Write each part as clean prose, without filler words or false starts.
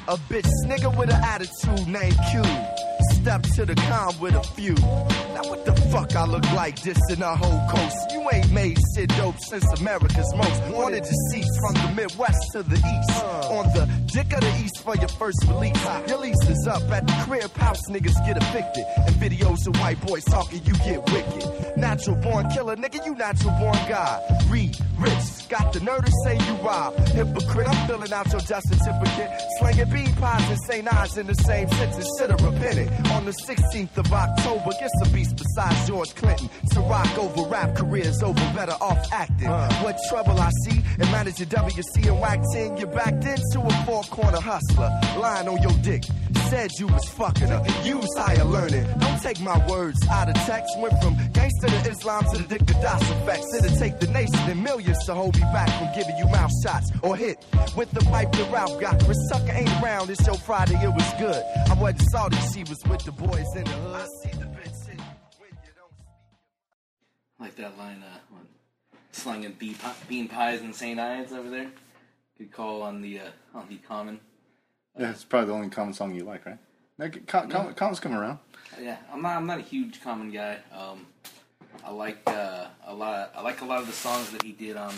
A bitch nigga with an attitude named Q. Step to the calm with a few. Now what the fuck I look like dissing a whole coast? You ain't made shit dope since America's most wanted deceased from the Midwest to the East. On the dick of the East for your first release. Your lease is up at the crib house, niggas get evicted. And videos of white boys talking, you get wicked. Natural born killer, nigga, you natural born God. Read, rich, got the nerve to say you rob. Hypocrite, I'm filling out your death certificate. Slinging bean pies and St. Ives in the same sentence. Should've repented. On the 16th of October, get some beats besides George Clinton. To rock over rap careers over better off acting. What trouble I see in managing WC and whack 10. You backed into a four-corner hustler. Lying on your dick. Said you was fucking her. Use higher learning. Don't take my words out of text. Went from gangster to Islam to the Dick to Das effects. It'll take the nation and millions to hold me back from giving you mouth shots or hit with the pipe that Ralph got. Chris Sucker ain't around. It's your Friday. It was good. I wasn't salty. She was with the boys in the hood. I see the bitch sitting when you don't speak. I like that line, slinging bean pies and St. Ives over there. Good call on the Common. Yeah, it's probably the only Common song you like, right? Common's come around. Yeah, I'm not a huge Common guy. I like a lot of the songs that he did on.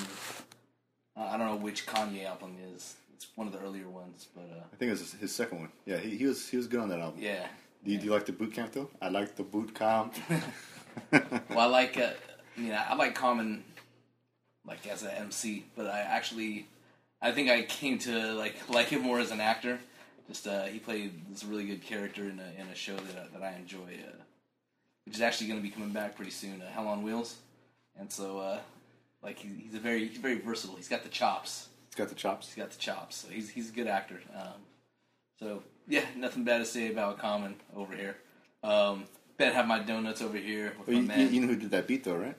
I don't know which Kanye album is. It's one of the earlier ones, but I think it was his second one. Yeah, he was good on that album. Yeah. Do you like the boot camp though? I like the boot camp. Well, I like Common, like as an MC, but I think I came to like him more as an actor. Just he played this really good character in a show that I enjoy, which is actually going to be coming back pretty soon. Hell on Wheels, and so he's very versatile. He's got the chops. He's got the chops. So he's a good actor. So yeah, nothing bad to say about Common over here. Bet have my donuts over here with my man. You know who did that beat though, right?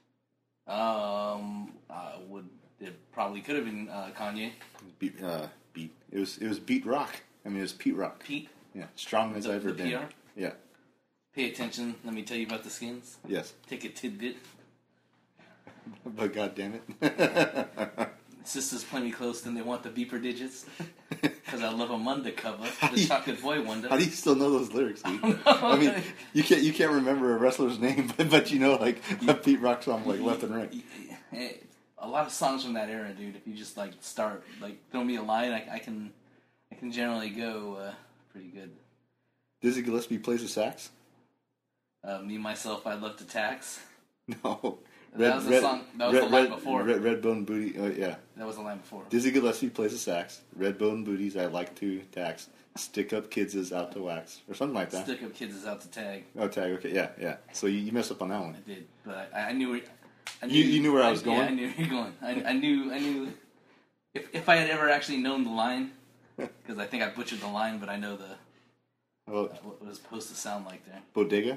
It probably could have been Kanye. Beat. It was Beat Rock. I mean, it was Pete Rock. Pete? Yeah, strong as I've ever been. PR? Yeah. Pay attention. Let me tell you about the skins. Yes. Take a tidbit. But God damn it. Sisters play me close, then they want the beeper digits. Because I love them undercover. The chocolate boy wonder. How do you still know those lyrics, dude? I mean, you can't remember a wrestler's name, but you know like a Pete Rock song like left and right. A lot of songs from that era, dude. If you just start throw me a line, I can generally go pretty good. Dizzy Gillespie plays the sax? Me, myself, I love to tax. No. That was the song. That was the line before. Redbone Booty. Oh, yeah. That was the line before. Dizzy Gillespie plays the sax. Redbone Booties I like to tax. Stick up kids is out to wax. Or something like that. Stick up kids is out to tag. Oh, tag. Okay, yeah. So you messed up on that one. I did. But I knew it. You knew where I was going? Yeah, I knew where you were going. I knew. If I had ever actually known the line, because I think I butchered the line, but I know what it was supposed to sound like there. Bodega?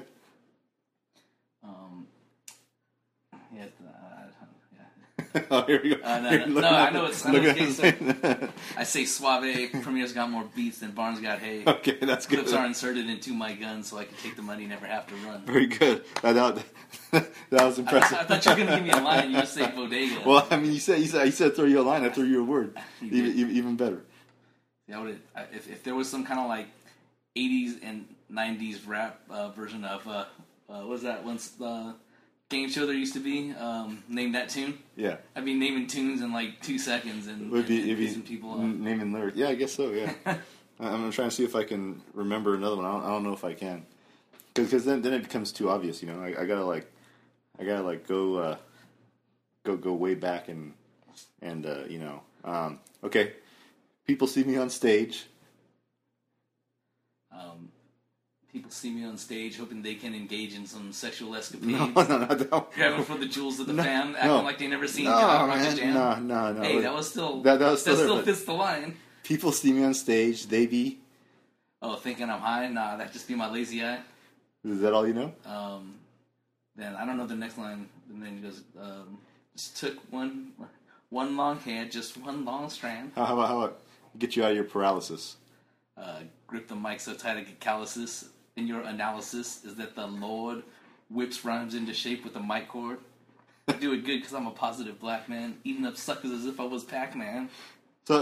Yeah. Oh, here we go. No, I know it's gay, so I say Suave, Premier's got more beats than Barnes got hay. Okay, that's good. Clips are inserted into my gun so I can take the money and never have to run. Very good. That was impressive. I thought you were going to give me a line and you just say Bodega. Well, I mean, you said throw you a line, I threw you a word. Even better. Yeah, if there was some kind of 80s and 90s rap version of, what was that once game show there used to be, Name That Tune? Yeah. I'd be naming tunes in 2 seconds and pissing people off. Naming lyrics. Yeah, I guess so, yeah. I'm trying to see if I can remember another one. I don't know if I can. Because then it becomes too obvious, you know. I gotta go way back and you know. Okay. People see me on stage. People see me on stage hoping they can engage in some sexual escapades. No. Grabbing for the jewels of the fam, acting like they never seen Jam. No. Hey, that was still... That still fits the line. People see me on stage, they be... Oh, thinking I'm high? Nah, that just be my lazy eye. Is that all you know? Then I don't know the next line. And then he goes, just took one long hair, just one long strand. How about get you out of your paralysis? Grip the mic so tight I get calluses. In your analysis is that the Lord whips rhymes into shape with a mic cord. I do it good because I'm a positive black man, eating up suckers as if I was Pac-Man. So,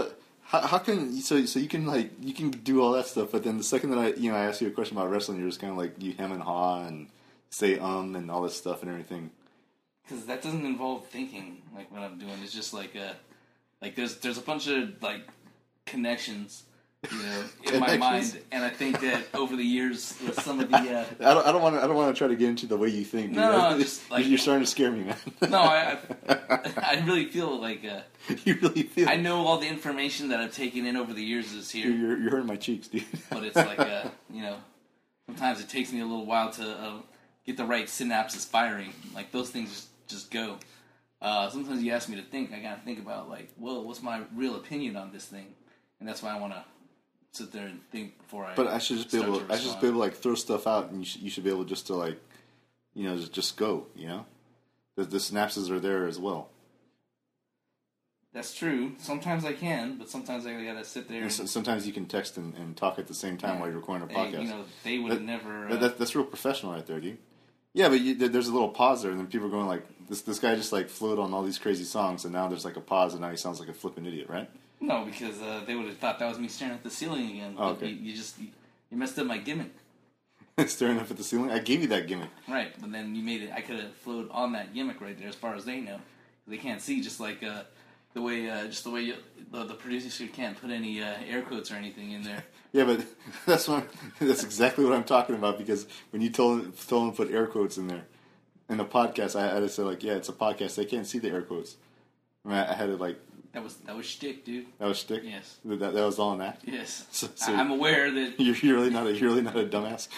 How can so you can like you can do all that stuff, but then the second that I ask you a question about wrestling, you're just kind of like you hem and haw and say and all this stuff and everything. Because that doesn't involve thinking like what I'm doing. It's just like there's a bunch of like connections, in my mind, and I think that over the years with some of the I don't want to try to get into the way you think. Dude. No, just like you're starting to scare me, man. No, I really feel like you really feel. I know all the information that I've taken in over the years is here. You're hurting my cheeks, dude. But it's like sometimes it takes me a little while to get the right synapses firing. Like those things just go. Sometimes you ask me to think. I gotta think about like, well, what's my real opinion on this thing, and that's why I want to sit there and think before I. But I should just be able. I should just be able to like throw stuff out, and you should be able just to like, just go. The synapses are there as well. That's true. Sometimes I can, but sometimes I gotta sit there. And sometimes you can text and talk at the same time while you're recording a podcast. They would have never. That's real professional right there, dude. Yeah, but there's a little pause there, and then people are going like, "This guy just like flowed on all these crazy songs, and now there's like a pause, and now he sounds like a flipping idiot," right? No, because they would have thought that was me staring at the ceiling again. Oh, okay. You messed up my gimmick. Staring up at the ceiling. I gave you that gimmick. Right, but then you made it. I could have flowed on that gimmick right there, as far as they know. They can't see, just like the way the producer can't put any air quotes or anything in there. Yeah, but that's exactly what I'm talking about, because when you told them to put air quotes in there in the podcast, I had to say like, yeah, it's a podcast. They can't see the air quotes. I mean, I had to like. That was shtick, dude. That was shtick. Yes. That was all in that. Yes. So I'm aware that you're really not a dumbass.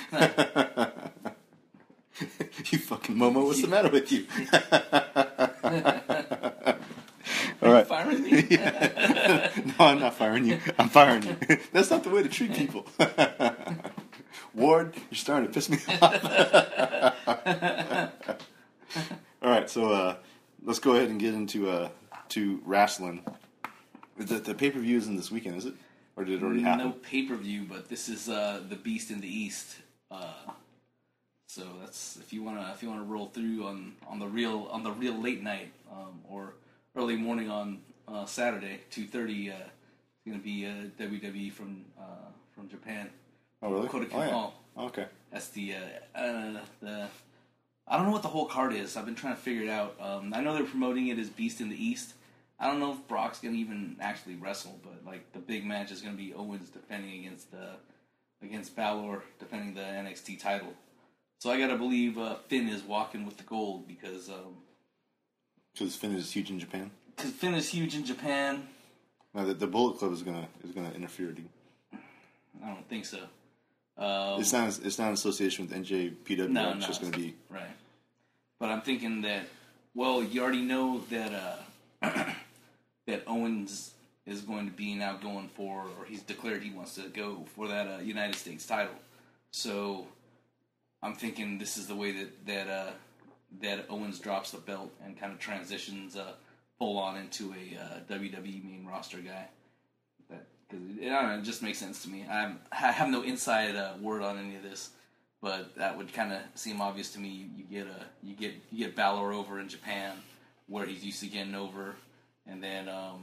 You fucking Momo, what's the matter with you? All right. Firing me? No, I'm not firing you. I'm firing you. That's not the way to treat people. Ward, you're starting to piss me off. All right, so let's go ahead and get into to wrestling. The pay-per-view isn't this weekend, is it? Or did it already happen? No pay-per-view, but this is the Beast in the East. So that's if you wanna roll through on the real late night or early morning on Saturday 2:30. It's gonna be WWE from Japan. Oh really? Kodokan Hall. Oh, okay. That's the I don't know what the whole card is. I've been trying to figure it out. I know they're promoting it as Beast in the East. I don't know if Brock's gonna even actually wrestle, but like the big match is gonna be Owens defending against Balor, defending the NXT title. So I gotta believe Finn is walking with the gold because Finn is huge in Japan. Because Finn is huge in Japan. No, the Bullet Club is gonna interfere, dude. I don't think so. It's not an association with NJPW. No, it's just gonna be right. But I'm thinking that you already know that that Owens is going to be now going for, or he's declared he wants to go for that United States title. So I'm thinking this is the way that Owens drops the belt and kind of transitions full on into a WWE main roster guy. Because I don't know, it just makes sense to me. I have no inside word on any of this, but that would kind of seem obvious to me. You get Balor over in Japan, where he's used to getting over, and then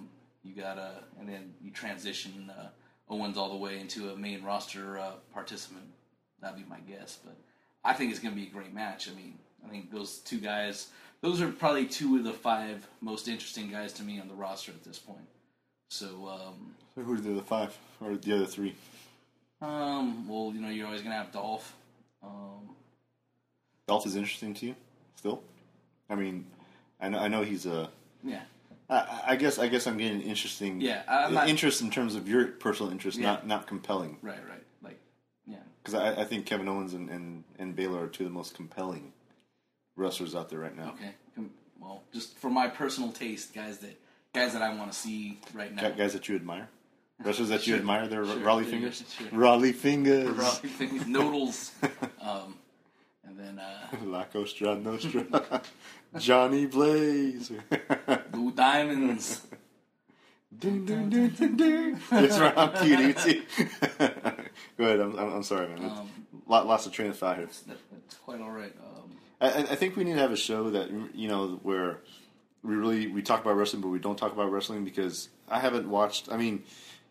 you transition Owens all the way into a main roster participant. That'd be my guess, but I think it's going to be a great match. I mean, I think those two guys, those are probably two of the 5 most interesting guys to me on the roster at this point. So who are the other 5 or the other 3? Well, you're always going to have Dolph. Dolph is interesting to you still? I mean, I know he's a yeah. I guess I'm getting interesting. Yeah, interest in terms of your personal interest, not compelling. Right. Like, yeah. Because I think Kevin Owens and Baylor are 2 of the most compelling wrestlers out there right now. Okay. Well, just for my personal taste, guys that I want to see right now. Guys that you admire? Wrestlers that you admire? They're sure. Raleigh Fingers? Sure. Raleigh Fingers. Raleigh Fingers. Noodles. And then... La Costra Nostra. Johnny Blaze. Blue Diamonds. Ding, ding, ding, ding, ding. That's right, I'm cute, dude. Go ahead, I'm sorry, man. Lots of train of thought here. That's quite all right. I think we need to have a show that, where we talk about wrestling, but we don't talk about wrestling, because I haven't watched. I mean,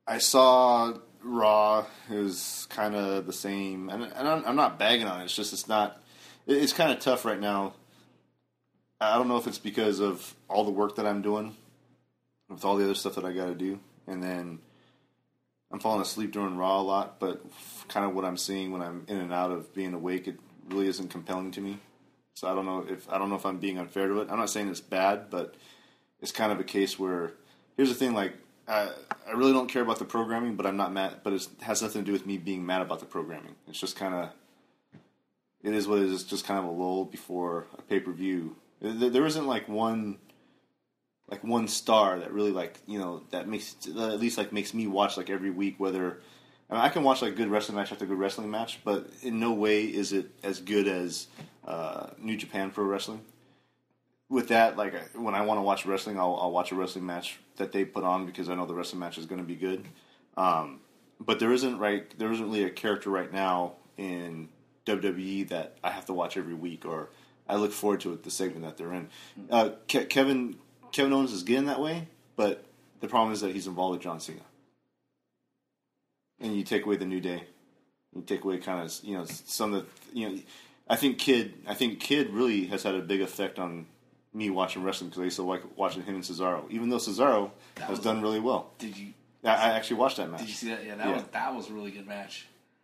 I saw Raw. It was kind of the same, and I'm not bagging on it. It's just it's not. It's kind of tough right now. I don't know if it's because of all the work that I'm doing, with all the other stuff that I got to do, and then I'm falling asleep during Raw a lot. But kind of what I'm seeing when I'm in and out of being awake, it really isn't compelling to me. So I don't know if I'm being unfair to it. I'm not saying it's bad, but it's kind of a case where here's the thing, like. I really don't care about the programming, but I'm not mad. But it has nothing to do with me being mad about the programming. It's just kind of, it is what it is. It's just kind of a lull before a pay-per-view. There isn't like one star that really that makes at least like makes me watch like every week. Whether I can watch like good wrestling match after good wrestling match, but in no way is it as good as New Japan Pro Wrestling. With that, like when I want to watch wrestling, I'll watch a wrestling match that they put on because I know the wrestling match is going to be good. But there isn't really a character right now in WWE that I have to watch every week, or I look forward to it. The segment that they're in, Kevin Owens is getting that way, but the problem is that he's involved with John Cena, and you take away the New Day, you take away kind of some of the I think Kid really has had a big effect on me watching wrestling because I used to like watching him and Cesaro, even though Cesaro has done really well. Did you? I actually watched that match. Did you see that? Yeah, that was a really good match.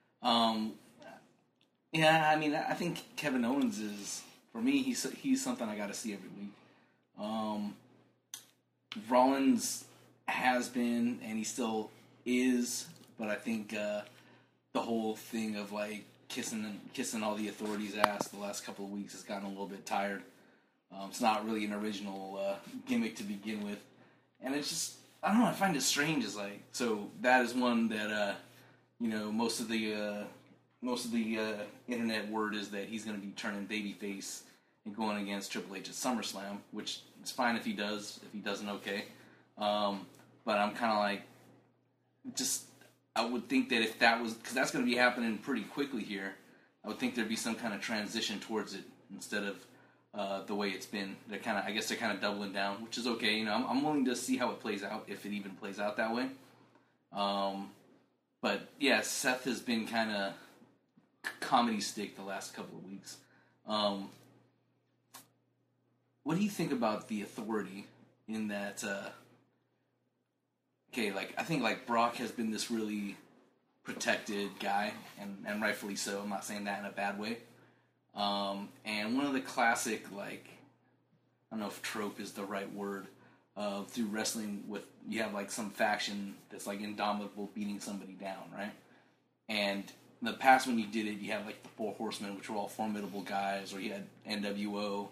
Yeah, I mean, I think Kevin Owens is, for me, he's something I got to see every week. Rollins has been, and he still is, but I think the whole thing of like kissing all the authorities' ass the last couple of weeks has gotten a little bit tired. It's not really an original gimmick to begin with, and it's just, I don't know, I find it strange. Is like, so that is one that most of the internet word is that he's going to be turning babyface and going against Triple H at SummerSlam, which is fine if he does. If he doesn't, okay. But I'm kind of like, just, I would think that if that was, because that's going to be happening pretty quickly here, I would think there'd be some kind of transition towards it instead of the way it's been. They're kind of doubling down, which is okay. I'm willing to see how it plays out, if it even plays out that way. But yeah, Seth has been kind of comedy stick the last couple of weeks. What do you think about the Authority in that? I think Brock has been this really protected guy, and rightfully so. I'm not saying that in a bad way. And one of the classic, I don't know if trope is the right word, through wrestling, with you have some faction that's indomitable, beating somebody down, right? And in the past when you did it, you had the Four Horsemen, which were all formidable guys, or you had NWO.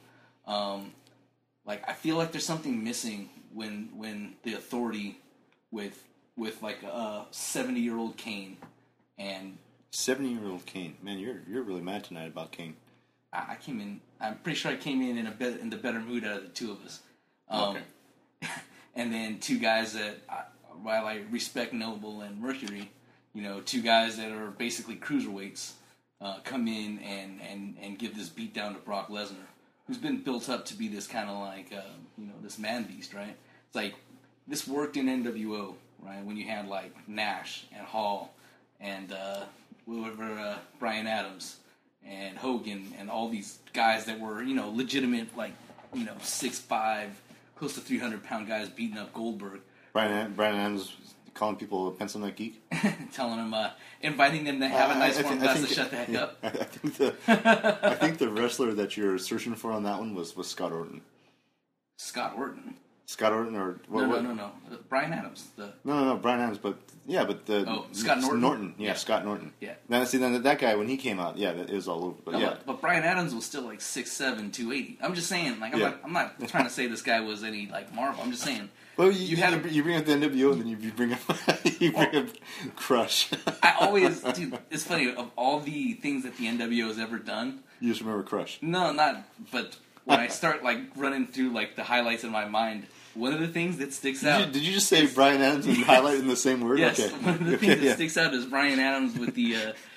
I feel like there's something missing when the Authority with a 70-year-old Kane and 70-year-old Kane. Man, you're really mad tonight about Kane. I came in. I'm pretty sure I came in the better mood out of the two of us. Okay. And then two guys that, while I respect Noble and Mercury, two guys that are basically cruiserweights, come in and give this beat down to Brock Lesnar, who's been built up to be this kind of this man beast, right? It's this worked in NWO, right? When you had Nash and Hall and Bryan Adams and Hogan and all these guys that were, legitimate, 6'5", close to 300-pound guys beating up Goldberg. Bryan Adams calling people a pencil neck geek? Telling them, inviting them to have a nice warm glass to shut the heck up. I think the wrestler that you're searching for on that one was Scott Orton. Scott Orton? Scott Orton or... No. Bryan Adams. No, Bryan Adams, but Scott Norton? Yeah, Scott Norton. Yeah. Now, see, then that guy, when he came out, it was all over. But but Bryan Adams was still 6'7", 280. I'm just saying, I'm not trying to say this guy was any Marvel. I'm just saying. Well, you bring up the NWO and then you bring up Crush. I always, dude, it's funny, of all the things that the NWO has ever done. You just remember Crush. No, but when I start running through the highlights in my mind, one of the things that sticks out. Did you just say Bryan Adams and highlight in the same word? Yes. Okay. One of the things that sticks out is Bryan Adams with the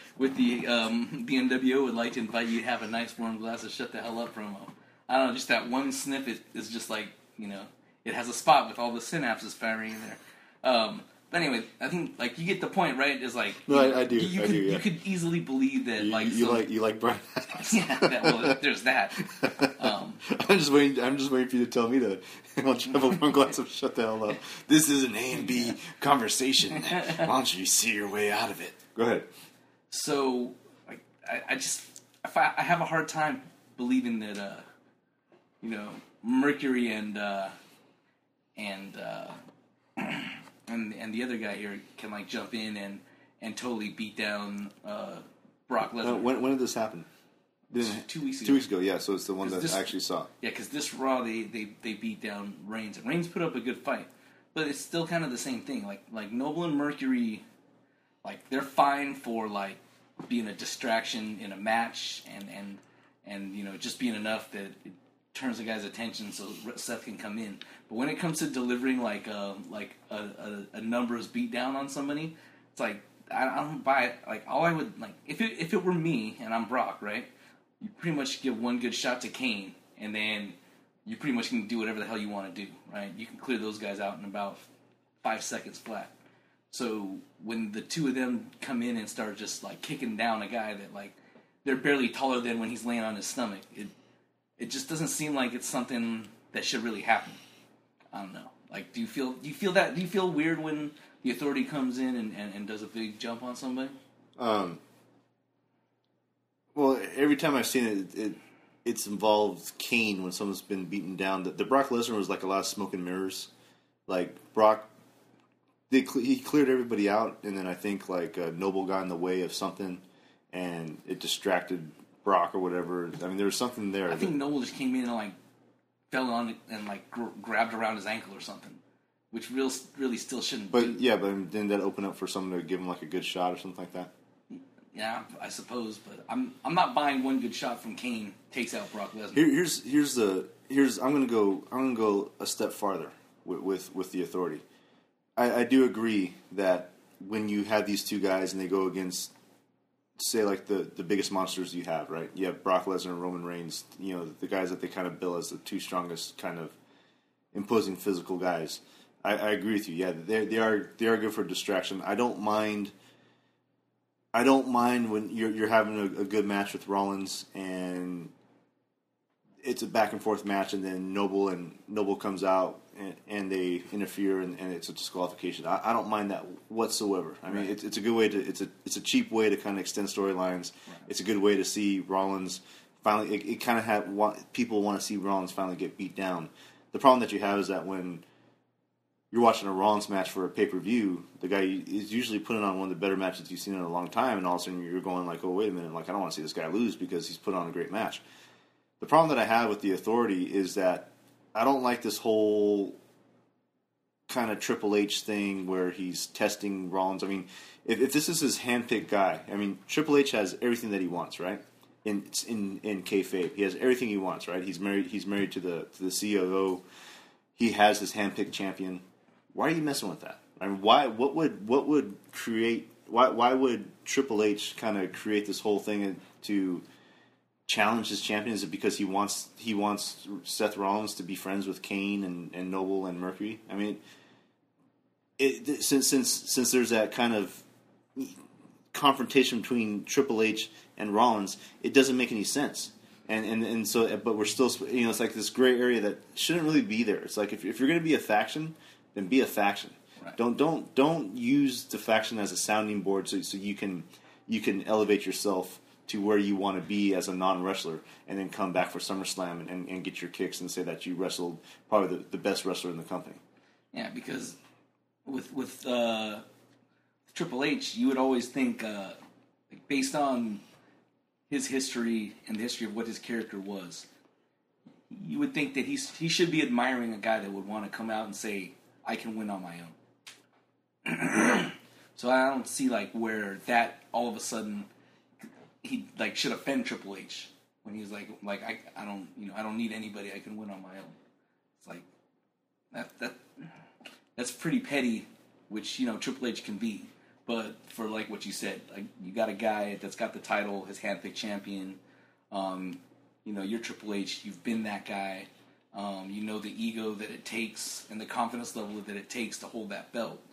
NWO would like to invite you to have a nice warm glass of shut the hell up promo. I don't know, just that one snippet is just it has a spot with all the synapses firing in there. But anyway, I think like you get the point, right? It's like No, I do. You could easily believe that you like Brian Adams. well, there's that. I'm just waiting for you to tell me to. I'll have one glass of shut the hell up. This is an A and B conversation. Why don't you see your way out of it? Go ahead. So, like, I have a hard time believing that, Mercury and the other guy here can like jump in and totally beat down Brock Lesnar. When did this happen? 2 weeks ago. 2 weeks ago, yeah. So it's the one that I actually saw. Yeah, because this Raw they beat down Reigns, and Reigns put up a good fight, but it's still kind of the same thing. Like Noble and Mercury, like they're fine for like being a distraction in a match, and just being enough that it turns the guy's attention so Seth can come in. But when it comes to delivering like a numbers beatdown on somebody, it's like I don't buy it. Like all I would like if it were me and I'm Brock, right? You pretty much give one good shot to Kane, and then you pretty much can do whatever the hell you want to do, right? You can clear those guys out in about 5 seconds flat. So when the two of them come in and start just like kicking down a guy that like they're barely taller than when he's laying on his stomach, it just doesn't seem like it's something that should really happen. I don't know. Like, do you feel weird when the Authority comes in and does a big jump on somebody? Well, every time I've seen it's involved Kane when someone's been beaten down. The Brock Lesnar was like a lot of smoke and mirrors. Like Brock, he cleared everybody out, and then I think like Noble got in the way of something, and it distracted Brock or whatever. I mean, there was something there. I think Noble just came in and like fell on it and like grabbed around his ankle or something, which really still shouldn't. But yeah, but didn't that open up for someone to give him like a good shot or something like that? Yeah, I suppose, but I'm not buying one good shot from Kane takes out Brock Lesnar. I'm gonna go a step farther with the Authority. I do agree that when you have these two guys and they go against, say, like the biggest monsters you have, right? You have Brock Lesnar and Roman Reigns, the guys that they kind of bill as the two strongest kind of imposing physical guys. I agree with you. Yeah, they are good for distraction. I don't mind when you're having a good match with Rollins and it's a back and forth match, and then Noble comes out and they interfere and it's a disqualification. I don't mind that whatsoever. I mean, it's a good way to it's a cheap way to kind of extend storylines. Right. It's a good way to see Rollins finally. It kind of people want to see Rollins finally get beat down. The problem that you have is that when you're watching a Rollins match for a pay-per-view, the guy is usually putting on one of the better matches you've seen in a long time, and all of a sudden you're going like, oh, wait a minute, like I don't want to see this guy lose because he's put on a great match. The problem that I have with the Authority is that I don't like this whole kind of Triple H thing where he's testing Rollins. I mean, if this is his handpicked guy, I mean, Triple H has everything that he wants, right? In kayfabe, he has everything he wants, right? He's married to the COO. He has his handpicked champion. Why are you messing with that? I mean, why would Triple H kind of create this whole thing to challenge his champion? Is it because he wants Seth Rollins to be friends with Kane and Noble and Mercury? I mean, since there's that kind of confrontation between Triple H and Rollins, it doesn't make any sense. And so, but we're still, it's like this gray area that shouldn't really be there. It's like if you're going to be a faction, then be a faction. Right. Don't use the faction as a sounding board so you can elevate yourself to where you want to be as a non-wrestler, and then come back for SummerSlam and get your kicks and say that you wrestled probably the best wrestler in the company. Yeah, because with Triple H, you would always think, based on his history and the history of what his character was, you would think that he should be admiring a guy that would want to come out and say, I can win on my own. So I don't see like where that all of a sudden he like should offend Triple H when he's like I don't need anybody, I can win on my own. It's like that's pretty petty, which Triple H can be. But for like what you said, like you got a guy that's got the title, his handpicked champion. You're Triple H. You've been that guy. The ego that it takes and the confidence level that it takes to hold that belt.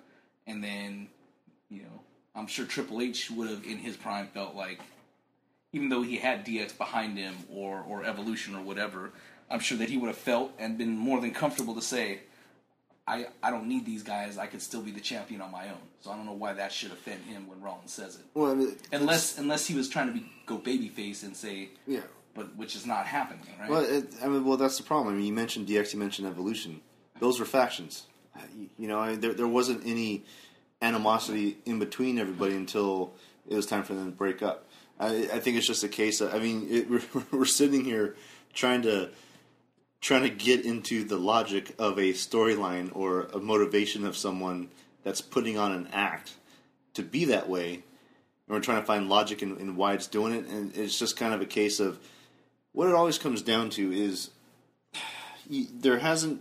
and then, I'm sure Triple H would have, in his prime, felt like, even though he had DX behind him or Evolution or whatever, I'm sure that he would have felt and been more than comfortable to say, I don't need these guys. I could still be the champion on my own. So I don't know why that should offend him when Rollins says it. Well, I mean, unless he was trying to go babyface and say, yeah, but which is not happening, right? Well, that's the problem. I mean, you mentioned DX, you mentioned Evolution. Those were factions. There wasn't any animosity in between everybody until it was time for them to break up. I think it's just a case of, we're sitting here trying to get into the logic of a storyline or a motivation of someone that's putting on an act to be that way. And we're trying to find logic in why it's doing it. And it's just kind of a case of what it always comes down to is there hasn't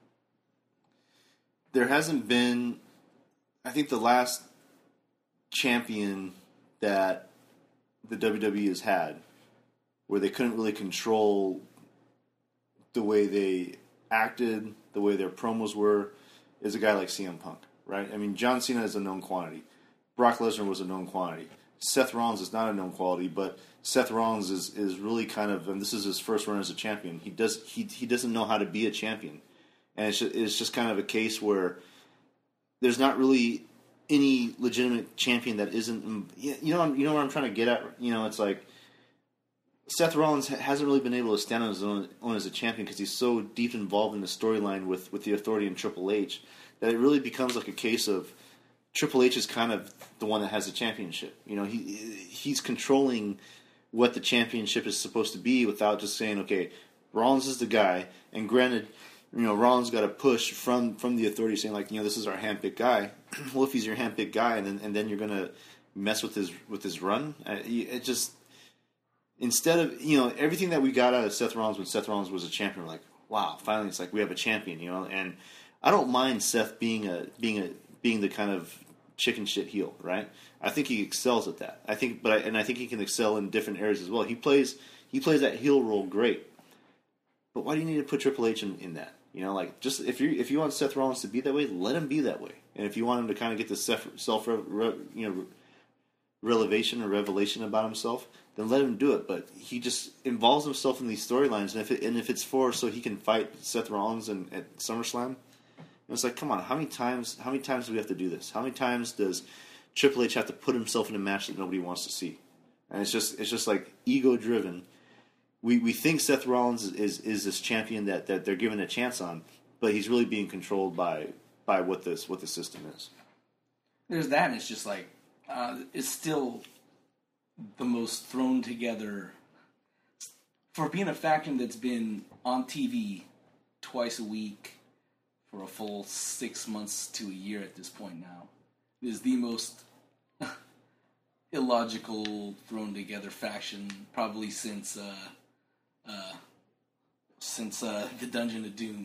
been, I think the last champion that the WWE has had where they couldn't really control the way they acted, the way their promos were, is a guy like CM Punk, right? I mean, John Cena is a known quantity. Brock Lesnar was a known quantity. Seth Rollins is not a known quality, but Seth Rollins is really kind of, and this is his first run as a champion. He doesn't know how to be a champion, and it's just kind of a case where there's not really any legitimate champion that isn't. You know what I'm trying to get at. It's like Seth Rollins hasn't really been able to stand on his own as a champion because he's so deep involved in the storyline with the Authority and Triple H that it really becomes like a case of Triple H is kind of the one that has the championship. He's controlling what the championship is supposed to be without just saying, okay, Rollins is the guy. And granted, Rollins got a push from the Authority saying like, this is our handpicked guy. Well, if he's your handpicked guy, and then you're gonna mess with his run, it just. Instead of, everything that we got out of Seth Rollins when Seth Rollins was a champion, we're like, wow, finally it's like we have a champion, and I don't mind Seth being the kind of chicken shit heel, right? I think he excels at that. I think he can excel in different areas as well. He plays that heel role great. But why do you need to put Triple H in that? Just if you want Seth Rollins to be that way, let him be that way. And if you want him to kind of get this self revelation or revelation about himself, then let him do it. But he just involves himself in these storylines, and if it's so he can fight Seth Rollins at SummerSlam, it's like, come on, how many times do we have to do this? How many times does Triple H have to put himself in a match that nobody wants to see? And it's just like ego driven. We think Seth Rollins is this champion that they're given a chance on, but he's really being controlled by what the system is. There's that, and it's just like it's still the most thrown together for being a faction that's been on TV twice a week for a full 6 months to a year at this point now. It is the most illogical thrown together faction probably since the Dungeon of Doom.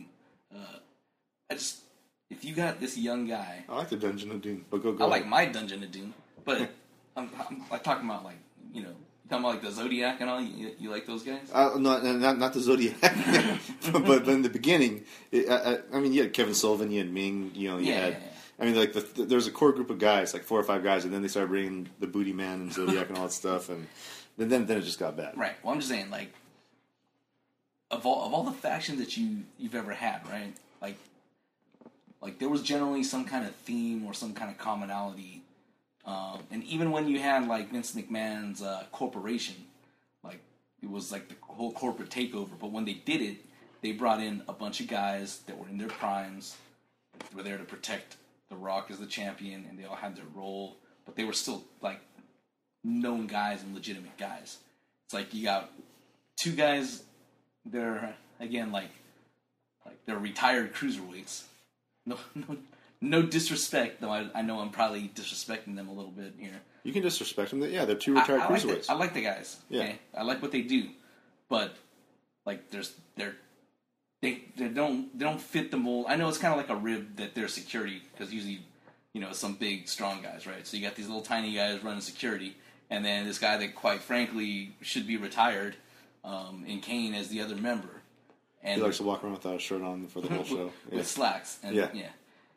If you got this young guy, I like the Dungeon of Doom, but go. I like my Dungeon of Doom, but I'm talking about like talking about like the Zodiac and all. You like those guys? No, not the Zodiac, but in the beginning, you had Kevin Sullivan, you had Ming, you had. Yeah. I mean, like there's a core group of guys, like 4 or 5 guys, and then they started bringing the Booty Man and Zodiac and all that stuff, and then it just got bad. Right. Well, I'm just saying, like, of all the factions that you've ever had, right? Like there was generally some kind of theme or some kind of commonality, and even when you had like Vince McMahon's corporation, like it was like the whole corporate takeover. But when they did it, they brought in a bunch of guys that were in their primes, that were there to protect The Rock as the champion, and they all had their role, but they were still like known guys and legitimate guys. It's like you got 2 guys. They're again like they're retired cruiserweights. No disrespect, though. I know I'm probably disrespecting them a little bit here. You can disrespect them. Yeah, they're 2 retired cruiserweights. I like the guys. Yeah, okay? I like what they do, but like they don't fit the mold. I know it's kind of like a rib that they're security because usually some big strong guys, right? So you got these little tiny guys running security, and then this guy that quite frankly should be retired, in Kane as the other member. And he likes to walk around without a shirt on for the whole show. With slacks. And, yeah.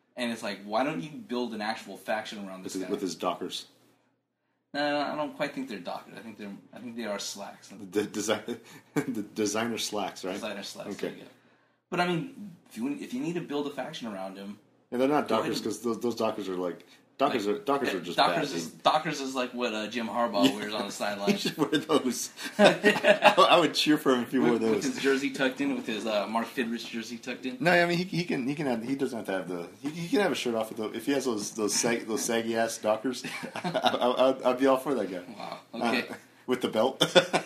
And it's like, why don't you build an actual faction around this guy? With his Dockers. No, I don't quite think they're Dockers. I think they are Slacks. The designer Slacks, right? Designer Slacks. Okay. There you go. But I mean, if you need to build a faction around him, and they're not Dockers because those Dockers are like Dockers are just Dockers is like what Jim Harbaugh wears on the sideline. You should wear those. I would cheer for him if he wore those. With his jersey tucked in, with his Mark Fidrich jersey tucked in. No, I mean he can have, he doesn't have to have he can have a shirt off with if he has those saggy ass Dockers. I'd be all for that guy. Wow. Okay. With the belt.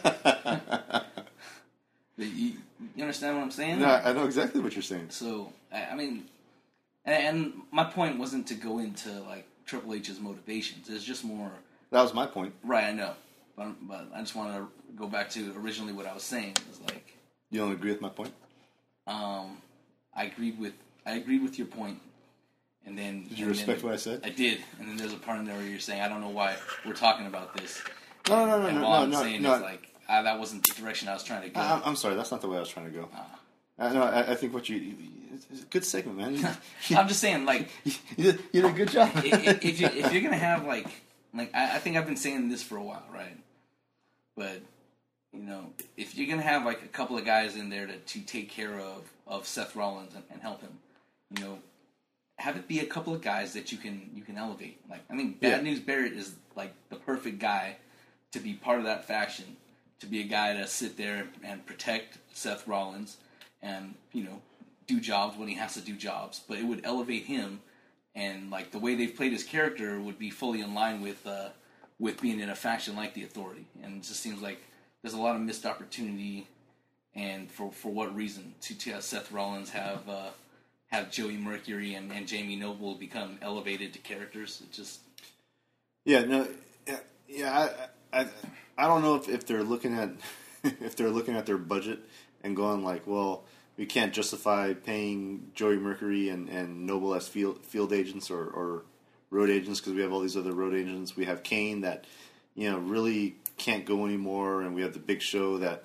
You understand what I'm saying? No, I know exactly what you're saying. So I mean, and my point wasn't to go into like Triple H's motivations. It's just more. That was my point. Right, I know, but I just want to go back to originally what I was saying. It was like, you don't agree with my point? I agreed with your point, and then did you respect what I said? I did, and then there's a part in there where you're saying I don't know why we're talking about this. No. That wasn't the direction I was trying to go. I'm sorry, that's not the way I was trying to go. No, I think what it's a good segment, man. I'm just saying, like, you did a good job. if you're gonna have like I think I've been saying this for a while, right? But if you're gonna have like a couple of guys in there to take care of Seth Rollins and help him, have it be a couple of guys that you can elevate. Like, I think Bad News Barrett is like the perfect guy to be part of that faction, to be a guy to sit there and protect Seth Rollins and do jobs when he has to do jobs, but it would elevate him, and like the way they've played his character would be fully in line with being in a faction like the Authority. And it just seems like there's a lot of missed opportunity, and for what reason to have Seth Rollins have Joey Mercury and Jamie Noble become elevated to characters. It just I don't know if they're looking at their budget and going like, well, we can't justify paying Joey Mercury and Noble as field agents or road agents because we have all these other road agents. We have Kane that really can't go anymore, and we have the Big Show that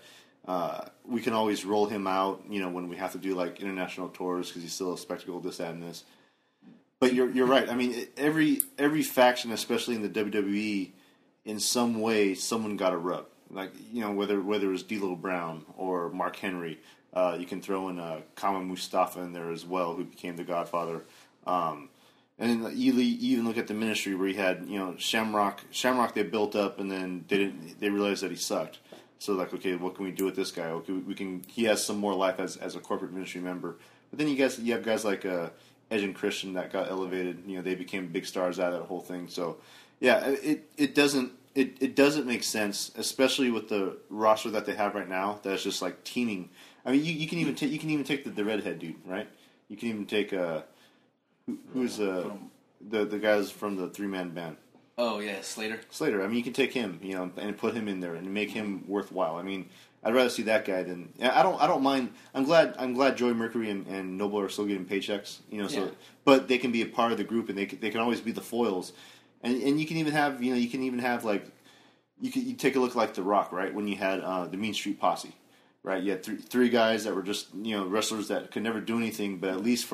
we can always roll him out when we have to do like international tours because he's still a spectacle, this, that, and this. But you're right. I mean, every faction, especially in the WWE, in some way, someone got a rub. Like whether it was D'Lo Brown or Mark Henry. You can throw in Kama Mustafa in there as well, who became the Godfather. And then you even look at the Ministry where he had Shamrock. Shamrock they built up, and then they realized that he sucked. So like, okay, what can we do with this guy? Okay, he has some more life as a corporate Ministry member. But then you have guys like Edge and Christian that got elevated. They became big stars out of that whole thing. So yeah, it doesn't make sense, especially with the roster that they have right now. That's just like teeming. I mean, you can even take the redhead dude, right? You can even take who's the guys from the 3-man band. Oh yeah, Slater. I mean, you can take him, and put him in there and make him worthwhile. I mean, I'd rather see that guy than I don't mind. I'm glad Joey Mercury and Noble are still getting paychecks, So, but they can be a part of the group, and they can always be the foils. And you can even have like you take a look like The Rock, right? When you had the Mean Street Posse, right? You had three guys that were just wrestlers that could never do anything, but at least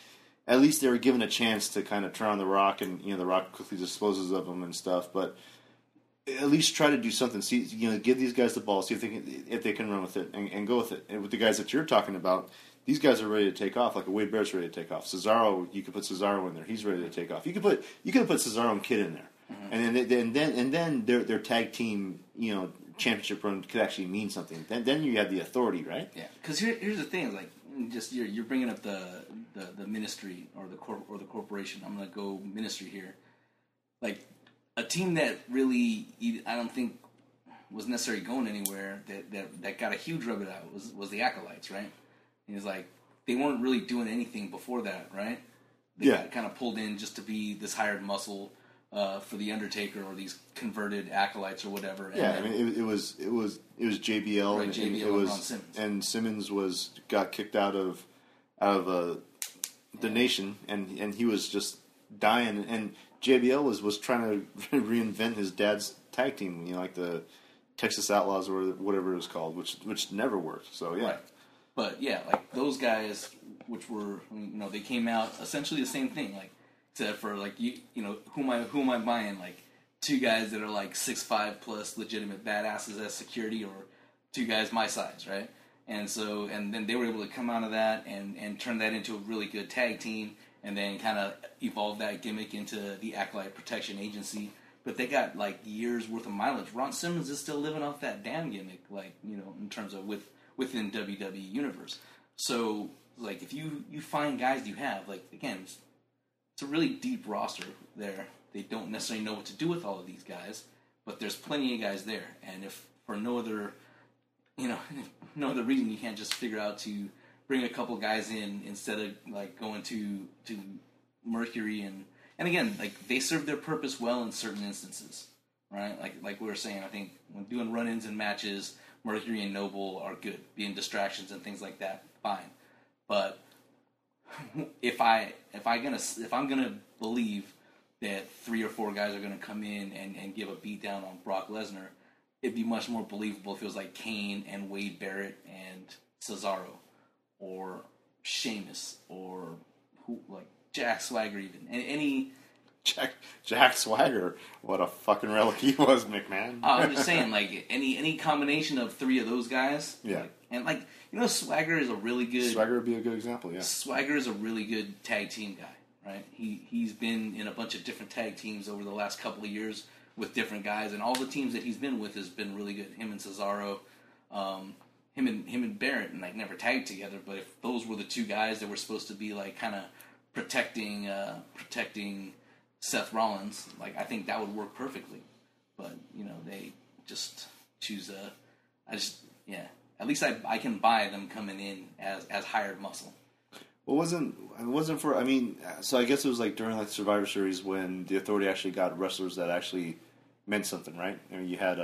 they were given a chance to kind of turn on The Rock, and The Rock quickly disposes of them and stuff. But at least try to do something. See, give these guys the ball, see if they can run with it and go with it. And with the guys that you're talking about, these guys are ready to take off. Like Wade Barrett's ready to take off. Cesaro, you could put Cesaro in there. He's ready to take off. You could put Cesaro and Kid in there, and then their tag team championship run could actually mean something. Then you have the Authority, right? Yeah. Because here's the thing: is like just you're bringing up the Ministry or the corporation. I'm gonna go Ministry here. Like a team that really I don't think was necessarily going anywhere that got a huge rub it out was the Acolytes, right? It was like they weren't really doing anything before that, right? They got kind of pulled in just to be this hired muscle for the Undertaker or these converted acolytes or whatever. Yeah, I mean it was JBL, right, and JBL it was and Ron Simmons. And Simmons got kicked out of the nation, and he was just dying. And JBL was trying to reinvent his dad's tag team, like the Texas Outlaws or whatever it was called, which never worked. So yeah. Right. But yeah, like those guys which were they came out essentially the same thing, like except for like who am I buying, like two guys that are like 6'5" plus legitimate badasses as security, or two guys my size, right? And so and then they were able to come out of that and turn that into a really good tag team, and then kind of evolve that gimmick into the Acolyte Protection Agency. But they got like years worth of mileage. Ron Simmons is still living off that damn gimmick, like in terms of within WWE universe. So like if you find guys you have, like again, it's a really deep roster there. They don't necessarily know what to do with all of these guys, but there's plenty of guys there. And if for no other reason, you can't just figure out to bring a couple guys in instead of like going to Mercury and again, like they serve their purpose well in certain instances, right? Like we were saying, I think when doing run-ins and matches, Mercury and Noble are good, being distractions and things like that, fine. But if I'm gonna believe that 3 or 4 guys are gonna come in and give a beatdown on Brock Lesnar, it'd be much more believable if it was like Kane and Wade Barrett and Cesaro, or Sheamus, or like Jack Swagger, even any Jack Swagger. What a fucking relic he was, McMahon. I'm just saying, like any combination of 3 of those guys. Yeah. Like, and Swagger is a really good. Swagger would be a good example. Yeah. Swagger is a really good tag team guy, right? He's been in a bunch of different tag teams over the last couple of years with different guys, and all the teams that he's been with has been really good. Him and Cesaro, him and Barrett, and like never tagged together. But if those were the 2 guys that were supposed to be like kind of protecting Seth Rollins, like I think that would work perfectly. But they just choose at least I can buy them coming in as hired muscle. Well, it wasn't for. I mean, so I guess it was like during like Survivor Series when the Authority actually got wrestlers that actually meant something, right? I mean, you had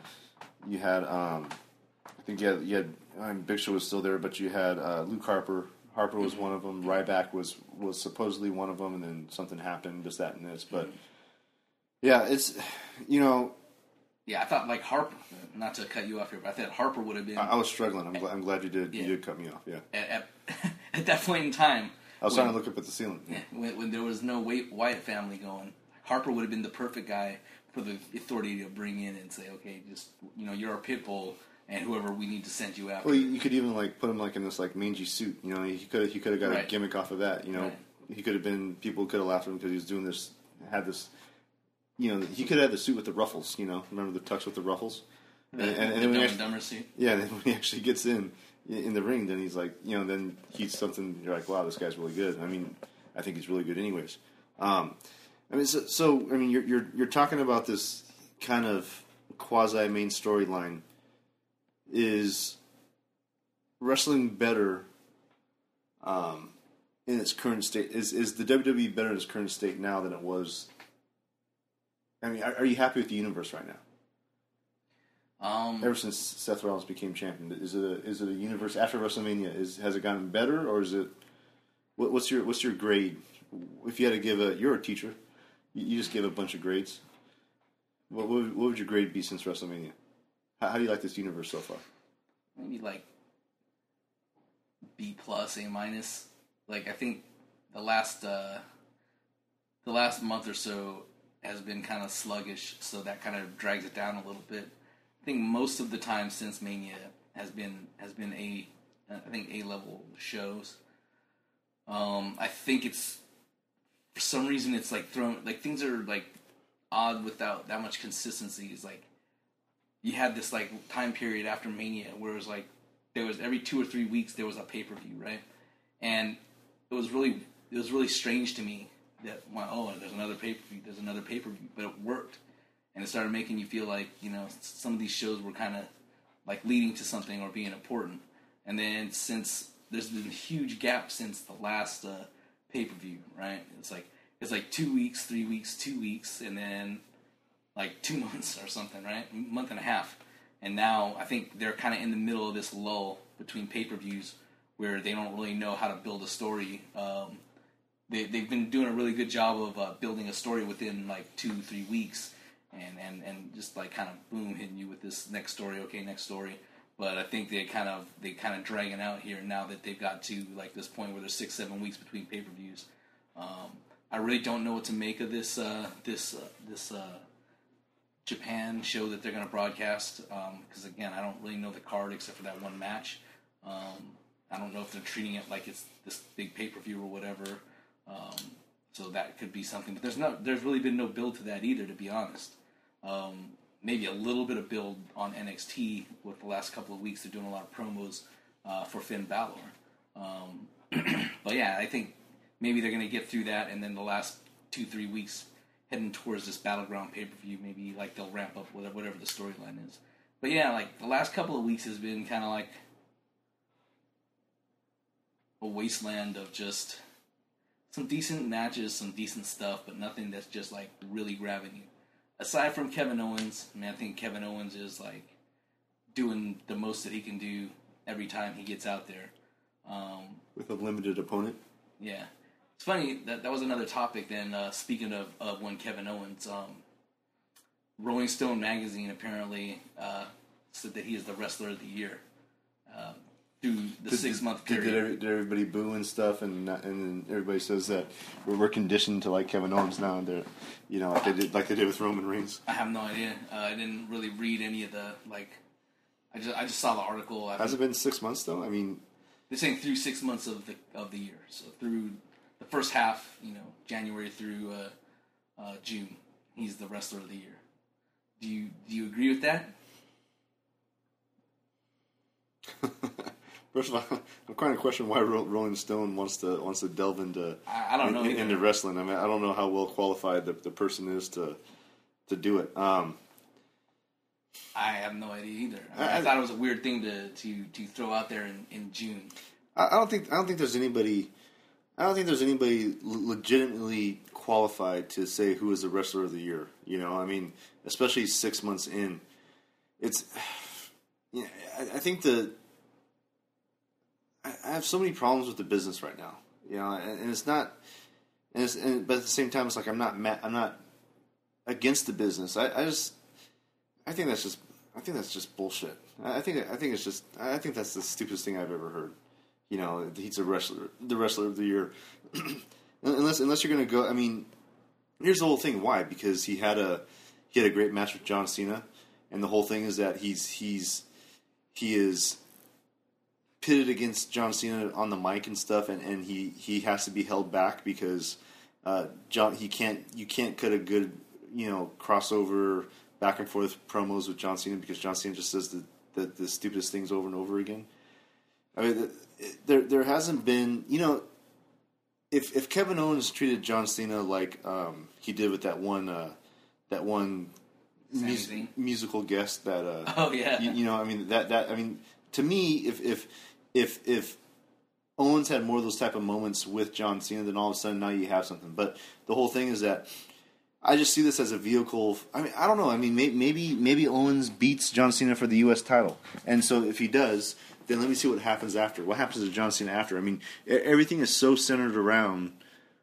I think you had Big Show was still there, but you had Luke Harper. Harper was one of them. Ryback was supposedly one of them, and then something happened, this, that, and this. But yeah, it's Yeah, I thought like Harper. Not to cut you off here, but I thought Harper would have been. I was struggling. I'm glad you did. Yeah. You did cut me off. Yeah. At that point in time, I was trying to look up at the ceiling. Yeah, when there was no Wyatt family going, Harper would have been the perfect guy for the Authority to bring in and say, okay, just you're our pit bull. And whoever we need to send you after. Well, you could even like put him like in this like mangy suit. He could have got right. a gimmick off of that. Right. He could have been. People could have laughed at him because he was doing this. Had this. He could have had the suit with the ruffles. Remember the tux with the ruffles. And then Dumb and Dumber suit. Yeah, and then when he actually gets in the ring, then he's like, then he's something. You're like, wow, this guy's really good. I mean, I think he's really good, anyways. I mean, so I mean, you're talking about this kind of quasi main storyline. Is wrestling better in its current state? Is the WWE better in its current state now than it was? I mean, are you happy with the universe right now? Ever since Seth Rollins became champion, is it a universe after WrestleMania? Has it gotten better, or is it? What's your grade? If you had to give you're a teacher, you just give a bunch of grades. What would your grade be since WrestleMania? How do you like this universe so far? Maybe like B+, A-. Like I think the last month or so has been kind of sluggish, so that kind of drags it down a little bit. I think most of the time since Mania has been A level shows. I think it's for some reason it's like things are like odd without that much consistency. It's like you had this like time period after Mania where it was like there was every 2 or 3 weeks there was a pay-per-view, right? And it was really strange to me that there's another pay-per-view, but it worked, and it started making you feel like some of these shows were kind of like leading to something or being important. And then since there's been a huge gap since the last pay-per-view, right? It's like 2 weeks, 3 weeks, 2 weeks, and then like 2 months or something, right? A month and a half. And now I think they're kind of in the middle of this lull between pay-per-views where they don't really know how to build a story. They've been doing a really good job of building a story within like 2-3 weeks and just like kind of boom hitting you with this next story, okay, next story. But I think they kind of dragging out here now that they've got to like this point where there's 6-7 weeks between pay-per-views. I really don't know what to make of this Japan show that they're going to broadcast, because again, I don't really know the card except for that one match. I don't know if they're treating it like it's this big pay-per-view or whatever. So that could be something, but there's really been no build to that either, to be honest. Maybe a little bit of build on NXT with the last couple of weeks. They're doing a lot of promos for Finn Balor. But yeah, I think maybe they're going to get through that, and then the last 2-3 weeks heading towards this Battleground pay-per-view, maybe like they'll ramp up whatever the storyline is. But yeah, like the last couple of weeks has been kind of like a wasteland of just some decent matches, some decent stuff, but nothing that's just like really grabbing you. Aside from Kevin Owens, I mean, I think Kevin Owens is like doing the most that he can do every time he gets out there. With a limited opponent? Yeah. It's funny, that was another topic then, speaking of when Kevin Owens, Rolling Stone magazine apparently said that he is the wrestler of the year through the 6-month period. Did everybody boo and stuff, and everybody says that we're conditioned to like Kevin Owens now, and they're, you know, like they did with Roman Reigns? I have no idea. I didn't really read any of the, like, I just saw the article. Has it been 6 months though? I mean, they're saying through 6 months of the year, so through the first half, you know, January through June, he's the wrestler of the year. Do you agree with that? First of all, I'm kind of questioning why Rolling Stone wants to delve into I don't know into wrestling. I mean, I don't know how well qualified the person is to do it. I have no idea either. I thought it was a weird thing to throw out there in June. I don't think there's anybody. I don't think there's anybody legitimately qualified to say who is the wrestler of the year. You know, I mean, especially 6 months in, it's. Yeah, I think I have so many problems with the business right now. You know, and it's not. But at the same time, it's like I'm not against the business. I think that's just bullshit. I think that's the stupidest thing I've ever heard. You know, he's the wrestler of the year. unless you're going to go. I mean, here's the whole thing. Why? Because he had a great match with John Cena, and the whole thing is that he is pitted against John Cena on the mic and stuff, and he has to be held back because you can't cut a good, you know, crossover back and forth promos with John Cena because John Cena just says the stupidest things over and over again. I mean, there hasn't been, you know, if Kevin Owens treated John Cena like he did with that one musical guest that oh yeah, you know, I mean that I mean, to me, if Owens had more of those type of moments with John Cena, then all of a sudden now you have something. But the whole thing is that I just see this as a vehicle. I mean, I don't know. I mean, maybe Owens beats John Cena for the U.S. title, and so if he does, then let me see what happens after. What happens to John Cena after? I mean, everything is so centered around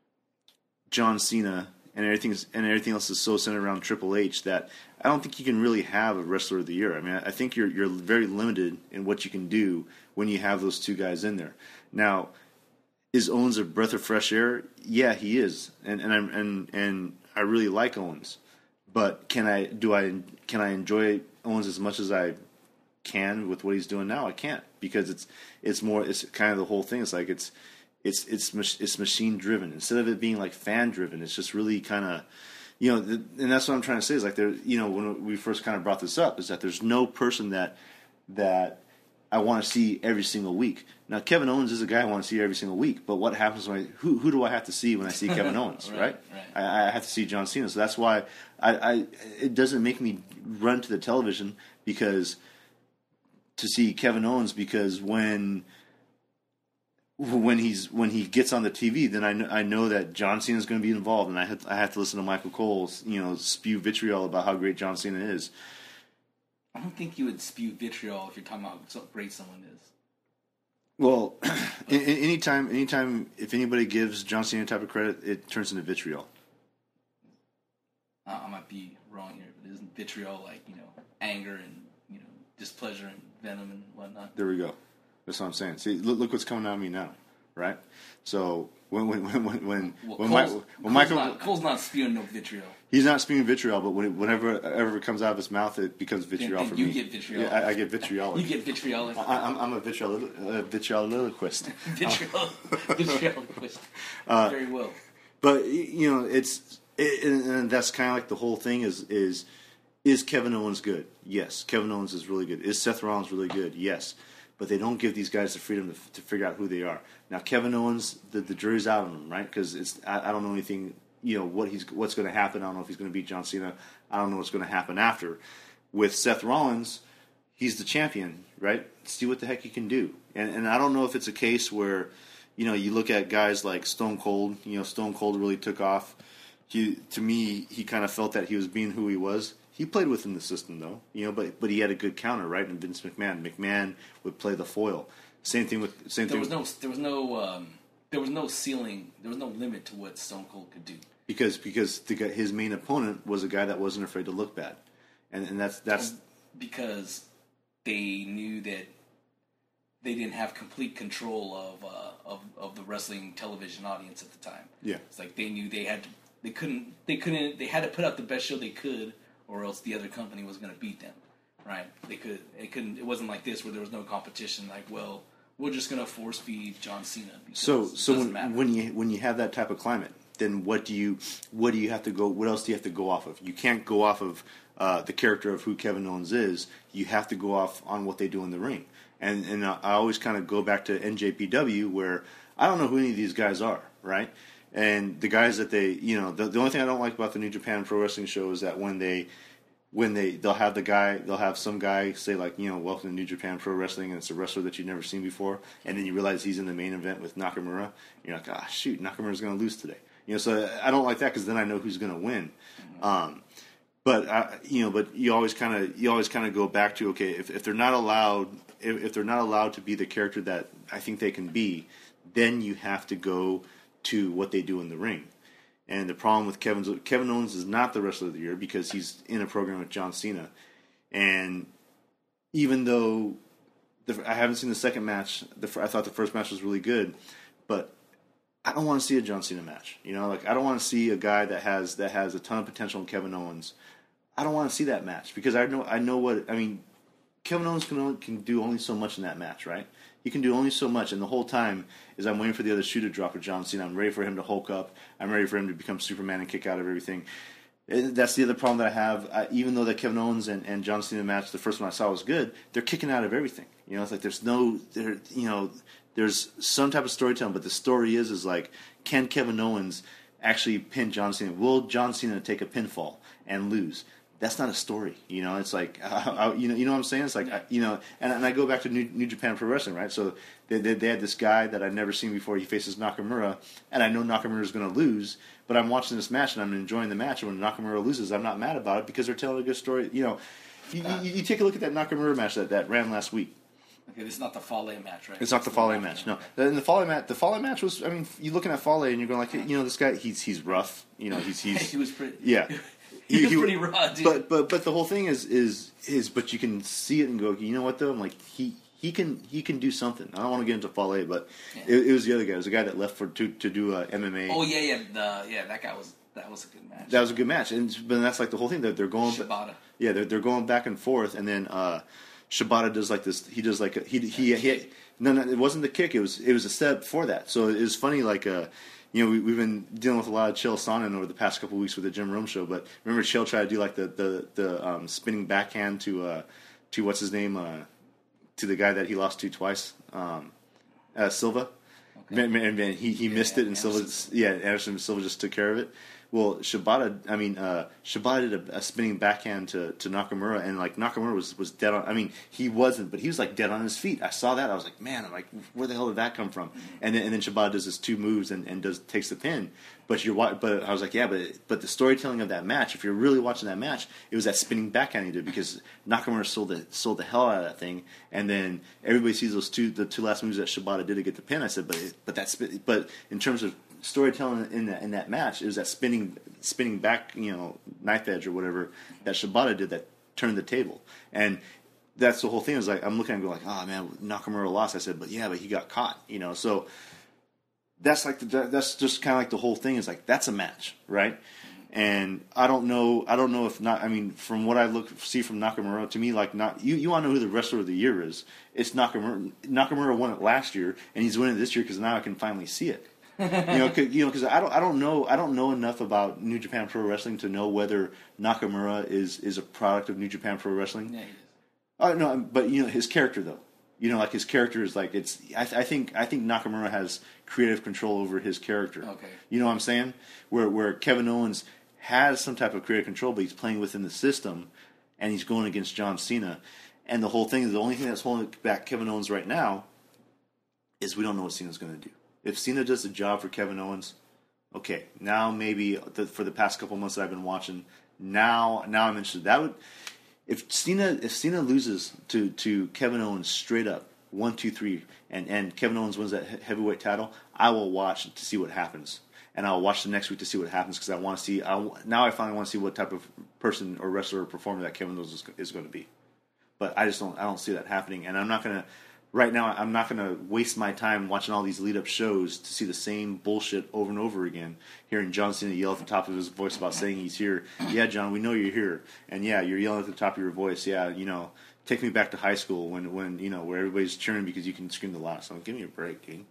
John Cena, and everything else is so centered around Triple H that I don't think you can really have a wrestler of the year. I mean, I think you're very limited in what you can do when you have those two guys in there. Now, is Owens a breath of fresh air? Yeah, he is, and I really like Owens, but can I enjoy Owens as much as I can with what he's doing now? I can't, because it's kind of the whole thing. It's like it's machine driven instead of it being like fan driven. It's just really kind of, you know, and that's what I'm trying to say is like there, you know, when we first kind of brought this up, is that there's no person that I want to see every single week. Now, Kevin Owens is a guy I want to see every single week, but what happens when who do I have to see when I see Kevin Owens, right? I have to see John Cena. So that's why it doesn't make me run to the television to see Kevin Owens, because when he gets on the TV, then I know that John Cena is going to be involved, and I have to listen to Michael Cole, you know, spew vitriol about how great John Cena is. I don't think you would spew vitriol if you're talking about how great someone is. Well, anytime if anybody gives John Cena type of credit, it turns into vitriol. I might be wrong here, but isn't vitriol like, you know, anger and, you know, displeasure and Venom and whatnot. There we go. That's what I'm saying. See, look what's coming out of me now, right? So when Michael Cole's not spewing no vitriol. He's not spewing vitriol, but whenever it comes out of his mouth, it becomes vitriol for me. You get vitriol. Yeah, I get vitriolic. You get vitriolic. I'm a vitrioliquist. Vitrioliquist. Very well. But and that's kind of like the whole thing is Kevin Owens good? Yes, Kevin Owens is really good. Is Seth Rollins really good? Yes, but they don't give these guys the freedom to figure out who they are. Now Kevin Owens, the jury's out on him, right? Because I don't know anything. What's going to happen. I don't know if he's going to beat John Cena. I don't know what's going to happen after. With Seth Rollins, he's the champion, right? See what the heck he can do. And I don't know if it's a case where, you look at guys like Stone Cold. Stone Cold really took off. To me, he kind of felt that he was being who he was. He played within the system, though. But he had a good counter, right? And Vince McMahon. McMahon would play the foil. There was no ceiling. There was no limit to what Stone Cold could do. Because his main opponent was a guy that wasn't afraid to look bad, and that's because they knew that they didn't have complete control of the wrestling television audience at the time. Yeah, it's like they knew they had to put out the best show they could, or else the other company was going to beat them. Right? It wasn't like this where there was no competition. Like, well, we're just going to force feed John Cena. So when you have that type of climate, then what do you have to go? What else do you have to go off of? You can't go off of the character of who Kevin Owens is. You have to go off on what they do in the ring. And I always kind of go back to NJPW, where I don't know who any of these guys are, right? And the guys that they, the only thing I don't like about the New Japan Pro Wrestling show is that when they'll have some guy say like, welcome to New Japan Pro Wrestling, and it's a wrestler that you've never seen before, and then you realize he's in the main event with Nakamura. You're like, shoot, Nakamura's going to lose today. So I don't like that, because then I know who's going to win. But you always kind of go back to, okay, if they're not allowed to be the character that I think they can be, then you have to go to what they do in the ring. And the problem with Kevin Owens is not the wrestler of the year, because he's in a program with John Cena. And even though I haven't seen the second match, I thought the first match was really good, but I don't want to see a John Cena match. I don't want to see a guy that has a ton of potential in Kevin Owens. I don't want to see that match, because I know Kevin Owens can do only so much in that match, right? He can do only so much, and the whole time is I'm waiting for the other shoe to drop with John Cena. I'm ready for him to Hulk up. I'm ready for him to become Superman and kick out of everything. And that's the other problem that I have. Even though the Kevin Owens and John Cena match, the first one I saw was good, they're kicking out of everything. It's like there's some type of storytelling, but the story is like, can Kevin Owens actually pin John Cena? Will John Cena take a pinfall and lose? That's not a story, It's like, you know what I'm saying? It's like, and I go back to New Japan Pro Wrestling, right? So they had this guy that I'd never seen before. He faces Nakamura, and I know Nakamura's going to lose, but I'm watching this match and I'm enjoying the match. And when Nakamura loses, I'm not mad about it, because they're telling a good story. You take a look at that Nakamura match that ran last week. Okay, this is not the Fale match, right? It's not the Fale match, no. And the Fale match was, you're looking at Fale and you're going like, this guy, he's rough. He was pretty. Yeah. He was pretty raw, dude. But the whole thing is but you can see it and go, you know what though? I'm like, he can do something. I don't want to get into Fale, but it was the other guy. It was the guy that left to do MMA. Oh yeah, that was a good match. That was a good match, but that's like the whole thing, that they're going. Shibata. Yeah, they're going back and forth, and then Shibata does like this. He does like no, it wasn't the kick. It was a step before that. So it was funny, like. We've been dealing with a lot of Chael Sonnen over the past couple of weeks with the Jim Rome show, but remember Chael tried to do like the spinning backhand to what's his name, to the guy that he lost to twice, Silva. Okay. And he missed it, and Anderson Silva just took care of it. Well, Shibata did a spinning backhand to Nakamura, and like Nakamura was dead on. He wasn't, but he was like dead on his feet. I saw that. I was like, man, where the hell did that come from? And then Shibata does his two moves and takes the pin. But I was like, yeah, but the storytelling of that match, if you're really watching that match, it was that spinning backhand he did, because Nakamura sold the hell out of that thing, and then everybody sees the two last moves that Shibata did to get the pin. I said, but in terms of storytelling in that match, it was that spinning back, knife edge or whatever that Shibata did that turned the table. And that's the whole thing. Is like I'm looking at it and go like, oh man, Nakamura lost. I said, but he got caught. So that's like that's just kind of like the whole thing. Is like that's a match, right? And I don't know if not. I mean, from what I see from Nakamura, to me, like you want to know who the wrestler of the year is? It's Nakamura. Nakamura won it last year, and he's winning it this year because now I can finally see it. Because I don't know enough about New Japan Pro Wrestling to know whether Nakamura is a product of New Japan Pro Wrestling. Yeah, he is. Oh no, but his character though. Like his character is like it's. I think Nakamura has creative control over his character. Okay. You know what I'm saying? Where Kevin Owens has some type of creative control, but he's playing within the system, and he's going against John Cena. And the whole thing is the only thing that's holding back Kevin Owens right now is we don't know what Cena's going to do. If Cena does the job for Kevin Owens, okay, now maybe for the past couple months that I've been watching, now I'm interested. That would if Cena loses to Kevin Owens straight up 1, 2, 3, and Kevin Owens wins that heavyweight title, I will watch to see what happens. And I'll watch the next week to see what happens because I want to see. Now I finally want to see what type of person or wrestler or performer that Kevin Owens is going to be. But I don't see that happening, and I'm not going to waste my time watching all these lead up shows to see the same bullshit over and over again. Hearing John Cena yell at the top of his voice about saying he's here. Yeah, John, we know you're here, and yeah, you're yelling at the top of your voice. Yeah, take me back to high school when where everybody's cheering because you can scream the loudest. So give me a break, King.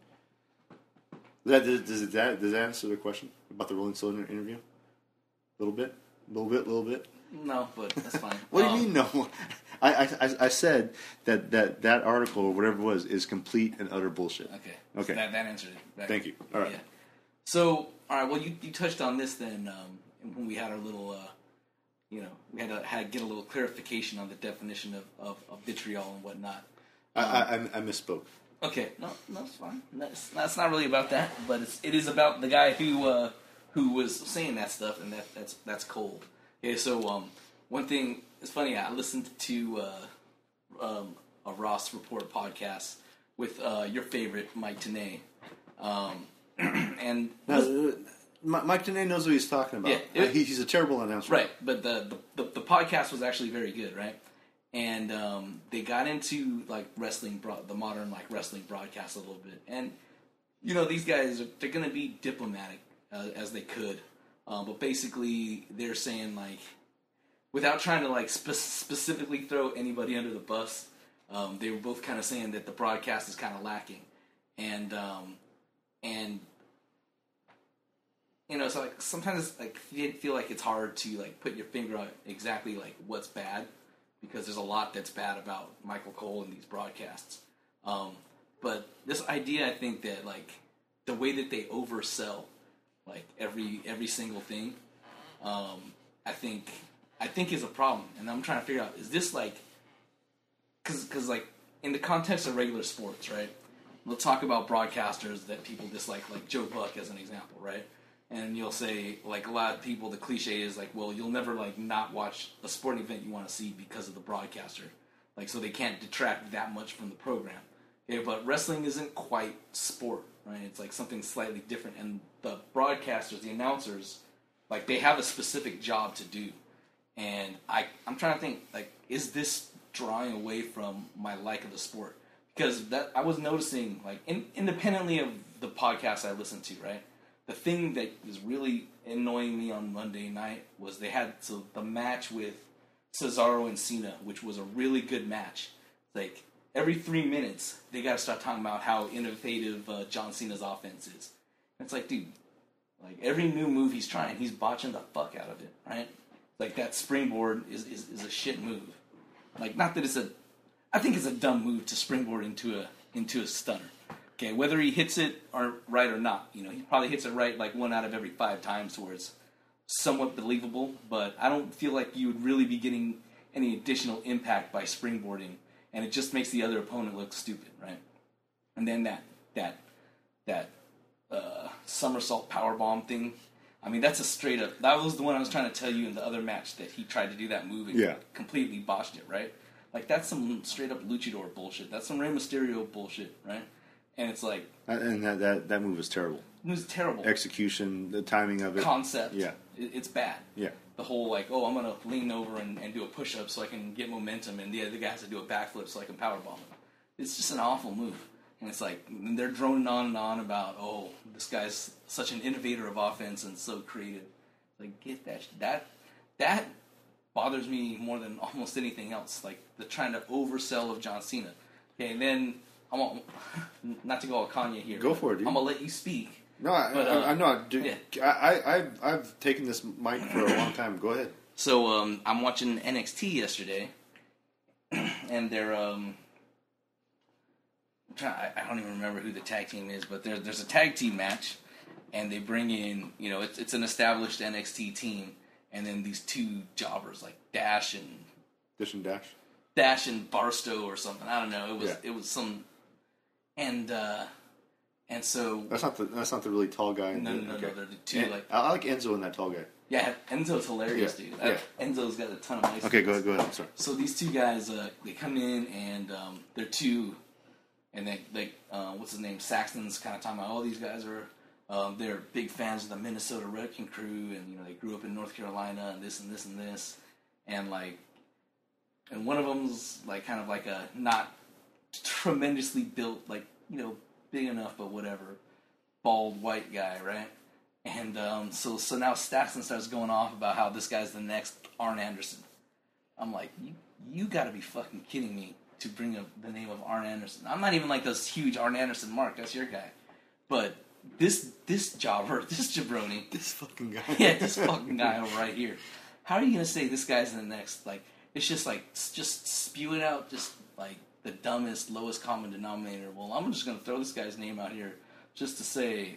Does that answer the question about the Rolling Stone interview? A little bit. No, but that's fine. What do you mean no? I said that article or whatever it was is complete and utter bullshit. Okay. So that answered it. Thank you. All right. Yeah. So, all right. Well, you touched on this then when we had our little, we had to get a little clarification on the definition of vitriol and whatnot. I misspoke. Okay. No, it's fine. That's not really about that, but it is about the guy who was saying that stuff, and that's cold. Okay. So one thing. It's funny, I listened to a Ross Report podcast with your favorite, Mike Tenay. And Mike Tenay knows what he's talking about. Yeah, he's a terrible announcer. Right, but the podcast was actually very good, right? And they got into like wrestling, the modern like wrestling broadcast a little bit. And, these guys, they're going to be diplomatic as they could. But basically, they're saying like, without trying to like specifically throw anybody under the bus, they were both kind of saying that the broadcast is kind of lacking, and so like sometimes like you feel like it's hard to like put your finger on exactly like what's bad because there's a lot that's bad about Michael Cole and these broadcasts. But this idea, I think that like the way that they oversell like every single thing, I think is a problem, and I'm trying to figure out, is this like, because like, in the context of regular sports, right, we'll talk about broadcasters that people dislike, like Joe Buck as an example, right, and you'll say, like, a lot of people, the cliche is like, well, you'll never, like, not watch a sporting event you want to see because of the broadcaster, like, so they can't detract that much from the program, okay, but wrestling isn't quite sport, right, it's like something slightly different, and the broadcasters, the announcers, like, they have a specific job to do. And I'm trying to think, like, is this drawing away from my like of the sport? Because that I was noticing, like, independently of the podcast I listened to, right? The thing that was really annoying me on Monday night was they had the match with Cesaro and Cena, which was a really good match. Like, every 3 minutes, they got to start talking about how innovative John Cena's offense is. And it's like, dude, like, every new move he's trying, he's botching the fuck out of it, right? Like, that springboard is a shit move. Like, not that I think it's a dumb move to springboard into a stunner. Okay, whether he hits it right or not, he probably hits it right like 1 out of every 5 times to where it's somewhat believable, but I don't feel like you would really be getting any additional impact by springboarding, and it just makes the other opponent look stupid, right? And then that somersault powerbomb thing, I mean, that's a straight up... That was the one I was trying to tell you in the other match, that he tried to do that move and completely botched it, right? Like, that's some straight up luchador bullshit. That's some Rey Mysterio bullshit, right? And it's like... And that move was terrible. It was terrible. Execution, the timing of it. Concept. Yeah. It's bad. Yeah. the whole like, oh, I'm gonna lean over and do a push up so I can get momentum, and the other guy has to do a backflip so I can powerbomb him. It's just an awful move, and it's like they're droning on and on about, oh, this guy's such an innovator of offense and so creative. Like, get that bothers me more than almost anything else. Like the trying to oversell of John Cena. Okay, and then not to go all Kanye here. Go for it, dude. I'm gonna let you speak. No, I'm not. Dude, yeah. I've taken this mic for a long time. Go ahead. So I'm watching NXT yesterday, and they're I don't even remember who the tag team is, but there's a tag team match, and they bring in, it's an established NXT team, and then these two jobbers like Dash and Barstow or something. I don't know. It was some, and so that's not the really tall guy. No, they're the two I like Enzo and that tall guy. Yeah, Enzo's hilarious, dude. Enzo's got a ton of nice. Okay, go ahead. I'm sorry. So these two guys, they come in and they're two, and they what's his name? Saxton's kind of talking about, these guys are they're big fans of the Minnesota Wrecking Crew, and they grew up in North Carolina and this and this and this, and and one of them's like kind of like a not tremendously built, like big enough but whatever, bald white guy, right? And so now Saxton starts going off about how this guy's the next Arn Anderson. I'm like, you got to be fucking kidding me to bring up the name of Arn Anderson. I'm not even like this huge Arn Anderson mark. That's your guy. But this jobber, this jabroni, this fucking guy, this fucking guy over right here. How are you gonna say this guy's the next? Like, it's just spew it out, just like the dumbest, lowest common denominator. Well, I'm just gonna throw this guy's name out here just to say,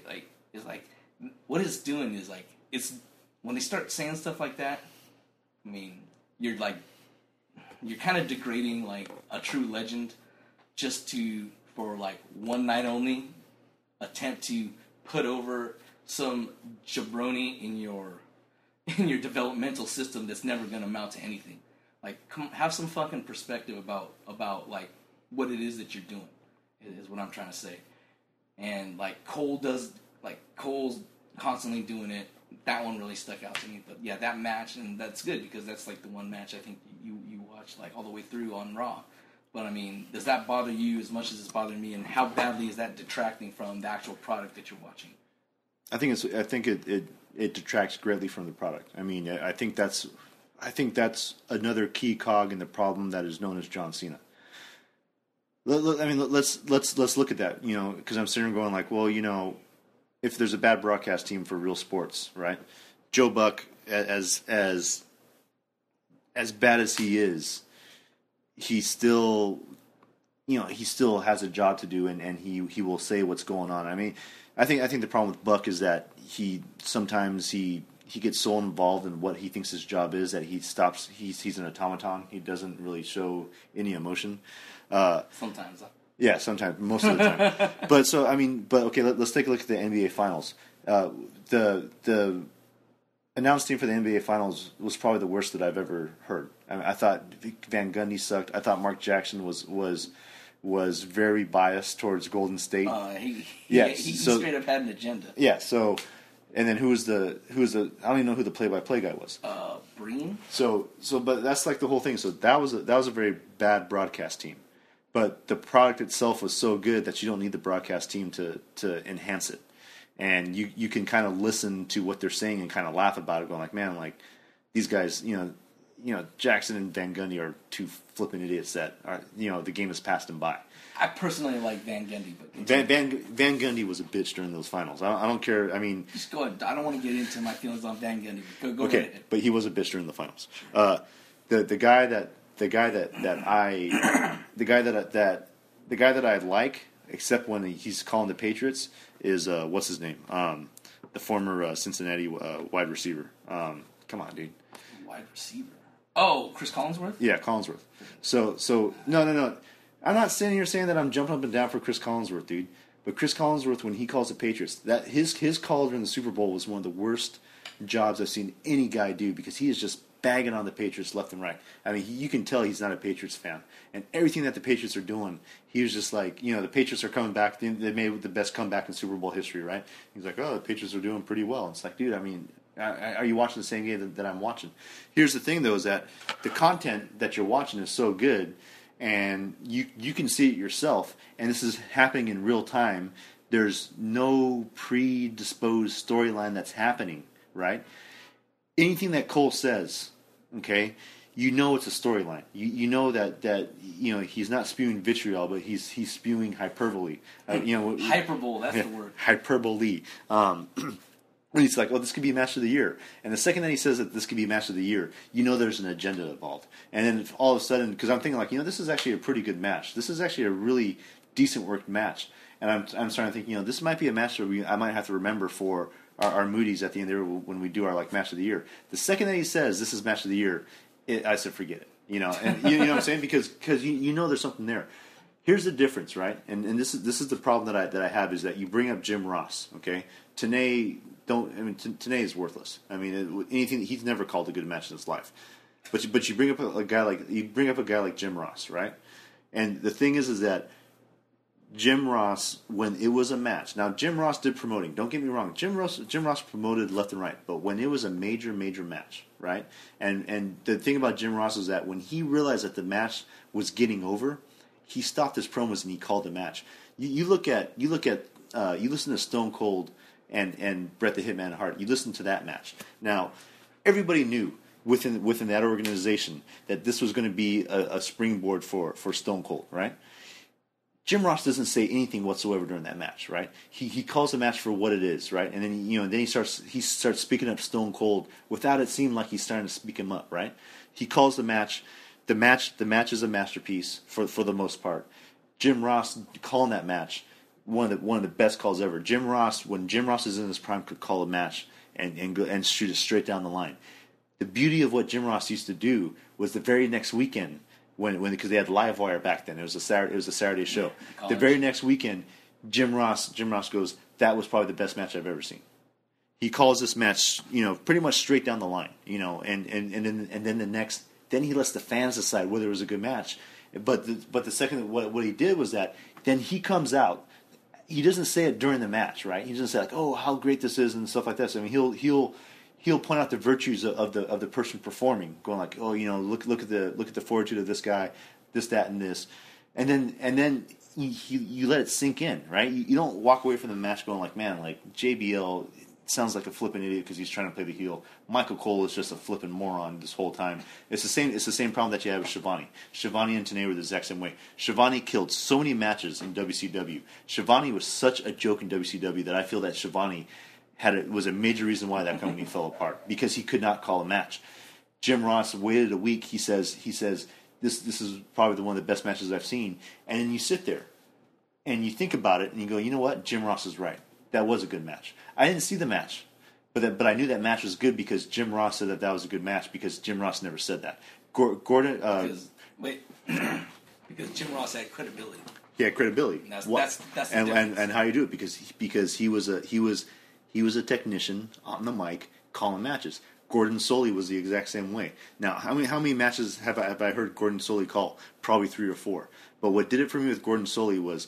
what it's doing is it's when they start saying stuff like that. I mean, you're kind of degrading a true legend just for one night only attempt to put over some jabroni in your developmental system that's never going to amount to anything. Have some fucking perspective about what it is that you're doing is what I'm trying to say. And Cole's constantly doing it. That one really stuck out to me. But yeah, that match, and that's good because that's the one match I think you watched all the way through on Raw. But I mean, does that bother you as much as it's bothering me? And how badly is that detracting from the actual product that you're watching? I think it detracts greatly from the product. I mean, I think that's another key cog in the problem that is known as John Cena. I mean, let's look at that. Because I'm sitting here going if there's a bad broadcast team for real sports, right? Joe Buck, as bad as he is, he still has a job to do, and he will say what's going on. I mean, I think the problem with Buck is that he sometimes gets so involved in what he thinks his job is that he stops. He's an automaton. He doesn't really show any emotion. Sometimes. Yeah, sometimes, most of the time. But okay, let's take a look at the NBA Finals. The announced team for the NBA Finals was probably the worst that I've ever heard. I mean, I thought Van Gundy sucked. I thought Mark Jackson was very biased towards Golden State. He straight up had an agenda. Yeah. So, and then who was the? I don't even know who the play-by-play guy was. Breen. But that's the whole thing. So that was a very bad broadcast team. But the product itself was so good that you don't need the broadcast team to enhance it. And you can kind of listen to what they're saying and kind of laugh about it, going man, these guys, Jackson and Van Gundy are two flipping idiots that are, the game has passed them by. I personally like Van Gundy, but Van Gundy was a bitch during those finals. I don't care. I mean, just go ahead. I don't want to get into my feelings on Van Gundy. But go okay, ahead. But he was a bitch during the finals. The guy that I like, except when he's calling the Patriots, is what's his name? The former Cincinnati wide receiver. Come on, dude. Wide receiver. Oh, Chris Collinsworth? Yeah, Collinsworth. So no. I'm not sitting here saying that I'm jumping up and down for Chris Collinsworth, dude. But Chris Collinsworth, when he calls the Patriots, that his call during the Super Bowl was one of the worst jobs I've seen any guy do because he is just bagging on the Patriots left and right. I mean, you can tell he's not a Patriots fan. And everything that the Patriots are doing, he was just the Patriots are coming back. They made the best comeback in Super Bowl history, right? He's like, the Patriots are doing pretty well. It's like, dude, I mean, Are you watching the same game that I'm watching? Here's the thing, though, is that the content that you're watching is so good, and you can see it yourself, and this is happening in real time. There's no predisposed storyline that's happening, right? Anything that Cole says, okay, you know it's a storyline. You know that he's not spewing vitriol, but he's spewing hyperbole. Hyperbole, that's the word. Hyperbole. And he's like, "Oh, this could be a match of the year." And the second that he says that this could be a match of the year, you know there's an agenda involved. And then all of a sudden, because I'm thinking like, this is actually a pretty good match. This is actually a really decent worked match. And I'm starting to think, this might be a match that I might have to remember for our Moody's at the end there when we do our match of the year. The second that he says this is match of the year, I said forget it. And you know what I'm saying, because you know there's something there. Here's the difference, right? And this is the problem that I have, is that you bring up Jim Ross, okay? Tenay is worthless. I mean, anything, he's never called a good match in his life. But you bring up a guy like Jim Ross, right? And the thing is that Jim Ross, when it was a match, now Jim Ross did promoting. Don't get me wrong, Jim Ross promoted left and right. But when it was a major match, right? And the thing about Jim Ross is that when he realized that the match was getting over, he stopped his promos and he called the match. You listen to Stone Cold and Bret the Hitman Hart. You listen to that match. Now, everybody knew within that organization that this was going to be a springboard for Stone Cold, right? Jim Ross doesn't say anything whatsoever during that match, right? He calls the match for what it is, right? And then then he starts speaking up Stone Cold without it seeming like he's starting to speak him up, right? He calls the match. The match is a masterpiece for the most part. Jim Ross calling that match, one of the best calls ever. Jim Ross, when Jim Ross is in his prime, could call a match and shoot it straight down the line. The beauty of what Jim Ross used to do was the very next weekend, because they had Livewire back then. It was a Saturday show. The very next weekend, Jim Ross goes, "That was probably the best match I've ever seen." He calls this match, pretty much straight down the line, and then he lets the fans decide whether it was a good match. But the second, what he did was that then he comes out. He doesn't say it during the match, right? He doesn't say like, "Oh, how great this is" and stuff like that. So, I mean, he'll point out the virtues of the person performing, going like, "Oh, look at the fortitude of this guy, this, that, and this," and then you let it sink in, right? You don't walk away from the match going like, "Man, like JBL sounds like a flippin' idiot because he's trying to play the heel. Michael Cole is just a flippin' moron this whole time." It's the same problem that you have with Shivani. Shivani and Tenay were the exact same way. Shivani killed so many matches in WCW. Shivani was such a joke in WCW that I feel that Shivani was a major reason why that company fell apart, because he could not call a match. Jim Ross waited a week. He says this is probably one of the best matches I've seen. And then you sit there and you think about it and you go, you know what? Jim Ross is right. That was a good match. I didn't see the match, but I knew that match was good because Jim Ross said that was a good match, because Jim Ross never said that. Gordon, because Jim Ross had credibility. He had credibility. That's the difference. And how you do it, because he was a technician on the mic calling matches. Gordon Solie was the exact same way. Now, how many matches have I heard Gordon Solie call? Probably 3 or 4. But what did it for me with Gordon Solie was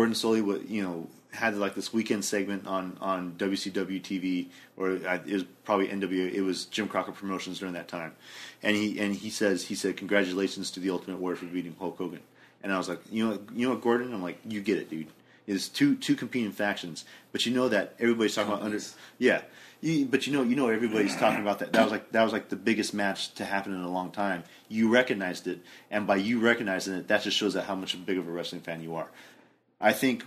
had like this weekend segment on WCW TV, or it was probably NWA. It was Jim Crockett Promotions during that time, and he said congratulations to the Ultimate Warrior for beating Hulk Hogan. And I was like, you know what, Gordon? I'm like, you get it, dude. It's two competing factions, but you know that everybody's talking about but everybody's talking about that. That was like the biggest match to happen in a long time. You recognized it, and by you recognizing it, that just shows that how much big of a wrestling fan you are. I think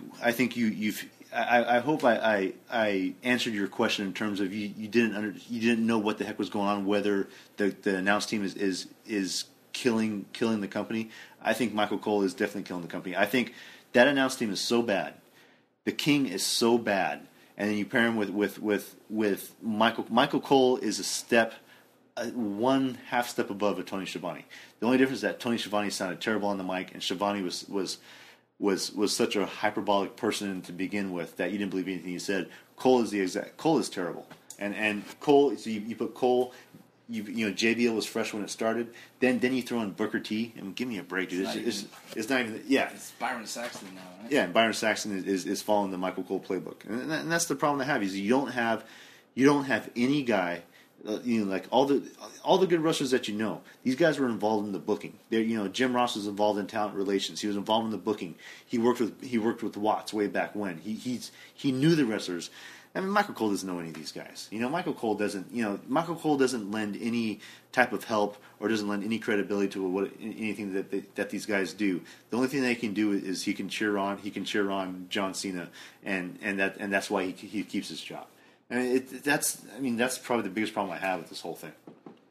I hope I answered your question in terms of you didn't know what the heck was going on, whether the announce team is killing the company. I think Michael Cole is definitely killing the company. I think that announce team is so bad. The King is so bad, and then you pair him with Michael. Michael Cole is one half step above a Tony Schiavone. The only difference is that Tony Schiavone sounded terrible on the mic, and Schiavone was such a hyperbolic person to begin with that you didn't believe anything he said. Cole is terrible, and Cole. So you put Cole. JBL was fresh when it started. Then you throw in Booker T. And give me a break, dude. It's not even. Yeah, it's Byron Saxton now, right? Yeah, and Byron Saxton is following the Michael Cole playbook, and that's the problem I have. Is you don't have You don't have any guy. Like all the good wrestlers that you know, these guys were involved in the booking. Jim Ross was involved in talent relations. He was involved in the booking. He worked with Watts way back when. He knew the wrestlers. I mean, Michael Cole doesn't know any of these guys. Michael Cole doesn't lend any type of help or doesn't lend any credibility to anything that these guys do. The only thing they can do is he can cheer on John Cena, and that's why he keeps his job. That's probably the biggest problem I have with this whole thing.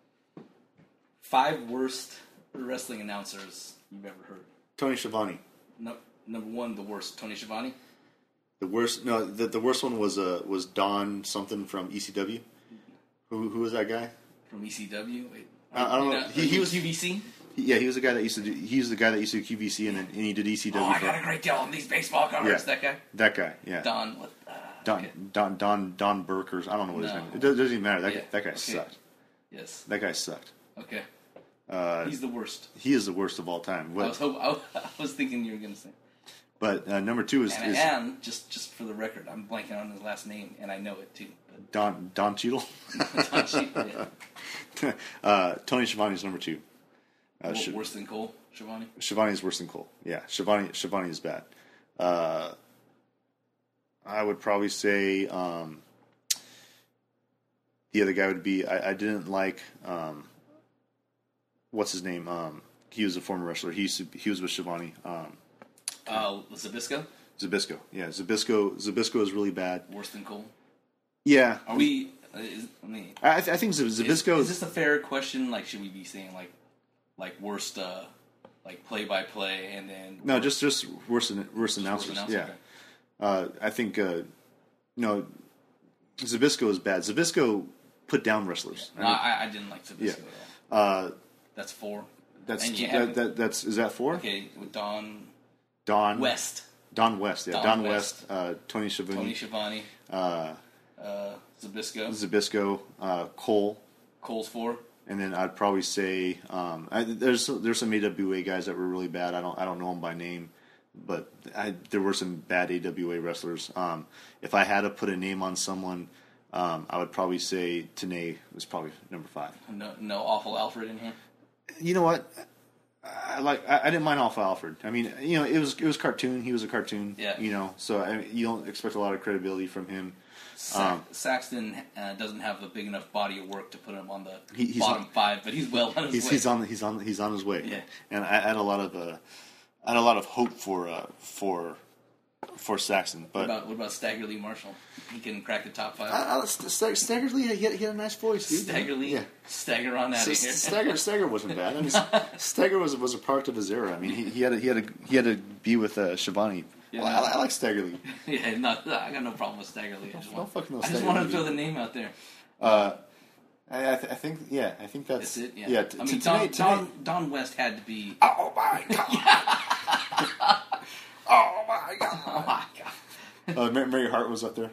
5 worst wrestling announcers you've ever heard. Tony Schiavone. No, number 1, the worst. Tony Schiavone. The worst. No, the worst one was Don something from ECW. Who was that guy? From ECW. Wait, I don't know. He was QVC. Yeah, he was the guy that used to do. He was the guy that used to do QVC, and he did ECW. Oh, I got a great deal on these baseball cards. Yeah. That guy. That guy. Yeah. Don. What? Okay. Don Burke, or I don't know what his name is. It doesn't even matter. That guy sucked. Yes. That guy sucked. Okay. He's the worst. He is the worst of all time. I was thinking you were going to say. But number 2 is and just for the record, I'm blanking on his last name, and I know it too. Don Cheadle. Don Cheadle. Yeah. Tony Schiavone's number 2. Worse than Cole, Schiavone? Schiavone is worse than Cole. Yeah, Schiavone is bad. I would probably say the other guy would be I didn't like what's his name? He was a former wrestler. He was with Schiavone. Zbyszko? Zbyszko. Yeah, Zbyszko is really bad. Worse than Cole? Yeah. Are we? I think Zbyszko. Is this a fair question? Like, should we be saying like worst play-by-play and then no, just worse announcers. Yeah. Okay. I think Zbyszko is bad. Zbyszko put down wrestlers. No, I didn't like Zbyszko at all. That's 4. Is that 4? Okay, with Don West. Don West, yeah. Don West, Tony Schiavone. Zbyszko, Cole. Cole's 4. And then I'd probably say there's some AWA guys that were really bad. I don't know them by name, but there were some bad AWA wrestlers. If I had to put a name on someone, I would probably say Tenay was probably number 5. No awful Alfred in here. You know what? I didn't mind Alpha Alfred. I mean, it was cartoon. He was a cartoon. Yeah. So you don't expect a lot of credibility from him. Saxton doesn't have a big enough body of work to put him on the bottom 5, but he's well on his way. He's on his way. Yeah. And I had a lot of hope for Saxton. But what about Stagger Lee Marshall? He can crack the top 5. Stagger Lee, he had a nice voice, dude. Stagger Lee, yeah. Stagger on out of here. Stagger wasn't bad. I mean, Stagger was a product of his era. I mean, he had to be with Schiavone. Yeah, well, I like Stagger Lee. Yeah, no, I got no problem with Stagger Lee. I just want to throw the name out there. I think that's it. Yeah. Yeah. I mean, Don West had to be. Oh my god! Oh my god! Oh my god! Mary Hart was up there.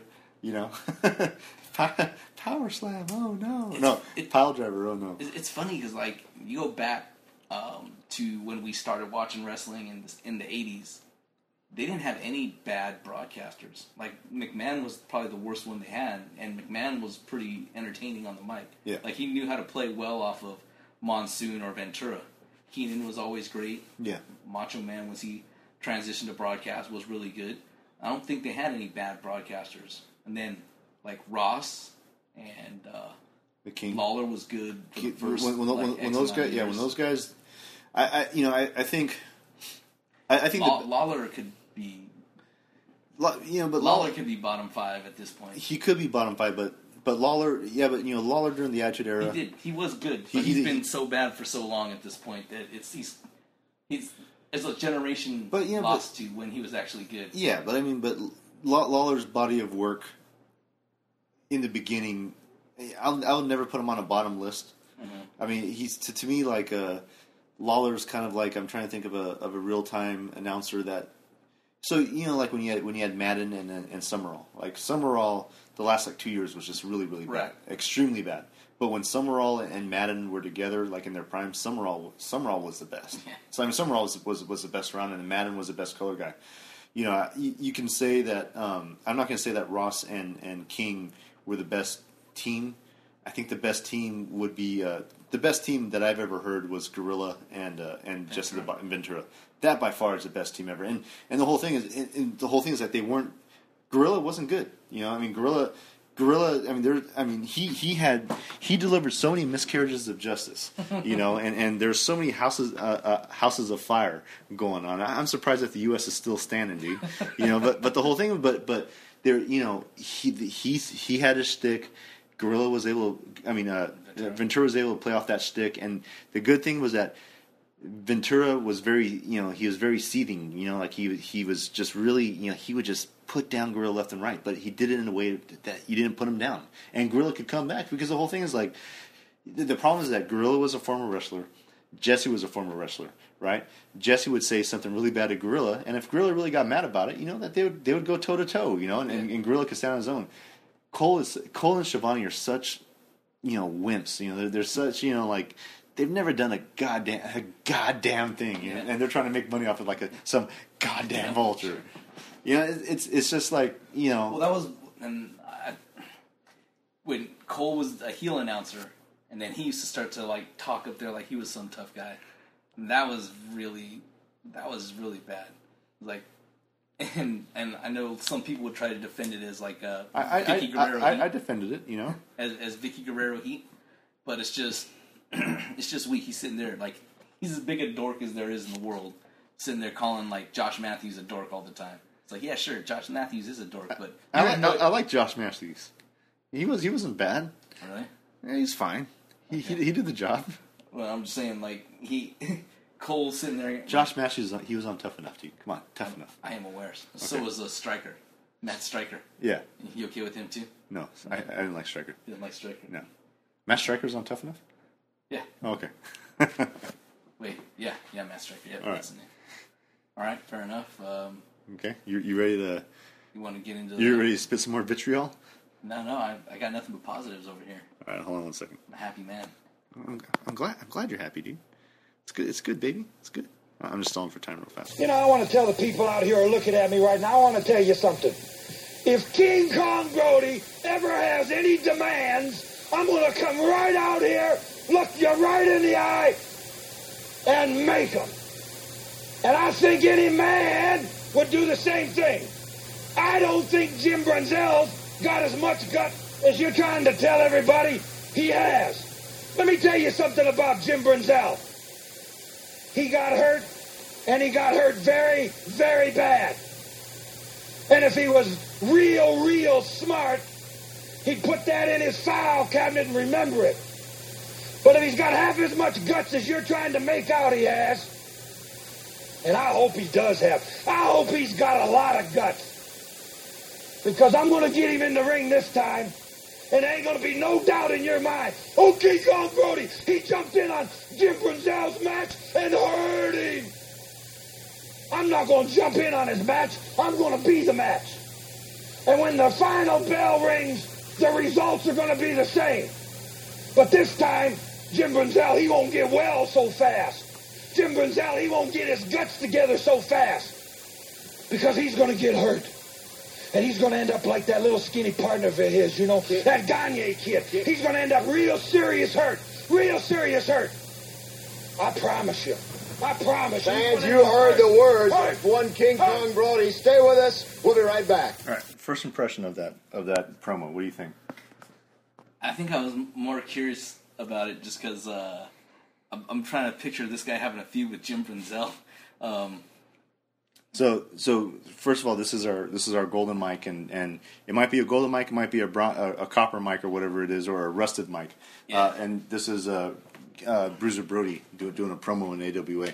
Power slam. Oh no! Pile driver. Oh no! It's funny because you go back to when we started watching wrestling in the 80s. They didn't have any bad broadcasters. Like, McMahon was probably the worst one they had, and McMahon was pretty entertaining on the mic. Yeah. Like, he knew how to play well off of Monsoon or Ventura. Heenan was always great. Yeah. Macho Man, once he transitioned to broadcast, was really good. I don't think they had any bad broadcasters. And then, Ross and the King. Lawler was good for the first, when those guys, years. when those guys, I think Lawler could be, but Lawler could be bottom 5 at this point. He could be bottom 5, but Lawler, Lawler during the Attitude Era, he did. He was good, but he's been so bad for so long at this point that he's a generation lost to when he was actually good. Yeah, but Lawler's body of work in the beginning, I would never put him on a bottom list. Mm-hmm. I mean, he's to me like Lawler's kind of like, I'm trying to think of a real time announcer that. So when you had Madden and Summerall, Summerall, the last 2 years was just really really bad, extremely bad. But when Summerall and Madden were together, in their prime, Summerall was the best. Yeah. So Summerall was the best around, and Madden was the best color guy. You can say that. I'm not going to say that Ross and King were the best team, I think the best team would be the best team that I've ever heard was Gorilla and Jesse Ventura. That by far is the best team ever. And the whole thing is that they weren't. Gorilla wasn't good. You know, I mean, Gorilla. He delivered so many miscarriages of justice. You know, and there's so many houses of fire going on. I'm surprised that the U.S. is still standing, dude. You know, but the whole thing, but there, you know, he had his shtick. Gorilla was able. Ventura was able to play off that shtick, and the good thing was that Ventura was very, you know, he was very seething. You know, like he was just really, you know, he would just put down Gorilla left and right, but he did it in a way that you didn't put him down, and Gorilla could come back because the whole thing is like the problem is that Gorilla was a former wrestler, Jesse was a former wrestler, right? Jesse would say something really bad to Gorilla, and if Gorilla really got mad about it, you know, that they would go toe to toe, you know, and Gorilla could stand on his own. Cole and Schiavone are such, you know, wimps. You know, they're such, you know, like they've never done a goddamn thing, you know, and they're trying to make money off of like some goddamn vulture. You know, it's just like, you know. Well, that was when Cole was a heel announcer, and then he used to start to like talk up there like he was some tough guy. And that was really bad. Like. And I know some people would try to defend it as like Vicky Guerrero Heat. I defended it, you know, as Vicky Guerrero Heat, but it's just weak. He's sitting there like he's as big a dork as there is in the world, sitting there calling like Josh Matthews a dork all the time. It's like, yeah, sure, Josh Matthews is a dork, but I like Josh Matthews. He wasn't bad. Really? Yeah, he's fine. He did the job. Well, I'm just saying, like Cole sitting there. Josh Matthews, he was on Tough Enough, dude. Come on, Tough Enough. I am aware. So was Stryker, Matt Stryker. Yeah. You okay with him too? No, I didn't like Stryker. You didn't like Stryker? No. Matt Stryker's on Tough Enough? Yeah. Oh, okay. Wait, yeah, Matt Stryker. Yeah, all that's the name. All right, fair enough. Okay, you ready to? You want to get into? You ready to spit some more vitriol? No, I got nothing but positives over here. All right, hold on one second. I'm a happy man. I'm glad you're happy, dude. It's good. It's good, baby. It's good. I'm just stalling for time real fast. You know, I want to tell the people out here who are looking at me right now, I want to tell you something. If King Kong Brody ever has any demands, I'm going to come right out here, look you right in the eye, and make them. And I think any man would do the same thing. I don't think Jim Brunzell's got as much gut as you're trying to tell everybody he has. Let me tell you something about Jim Brunzell. He got hurt, and he got hurt very, very bad. And if he was real smart, he'd put that in his file cabinet and remember it. But if he's got half as much guts as you're trying to make out he has, and I hope he does have, I hope he's got a lot of guts. Because I'm going to get him in the ring this time, and there ain't going to be no doubt in your mind. Oh, King Kong Brody, he jumped in on Jim Brunzell's match and hurt him. I'm not going to jump in on his match. I'm going to be the match. And when the final bell rings, the results are going to be the same. But this time, Jim Brunzell, he won't get well so fast. Jim Brunzell, he won't get his guts together so fast. Because he's going to get hurt. And he's going to end up like that little skinny partner of his, you know, that Gagne kid. He's going to end up real serious hurt. Real serious hurt. I promise you. I promise you. Fans, you heard the words of one King Kong Brody. Stay with us. We'll be right back. All right. First impression of that promo. What do you think? I think I was more curious about it just because I'm trying to picture this guy having a feud with Jim Brunzell. So first of all, this is our golden mic, and it might be a golden mic, it might be a copper mic or whatever it is, or a rusted mic. Yeah. And this is Bruiser Brody doing a promo in AWA.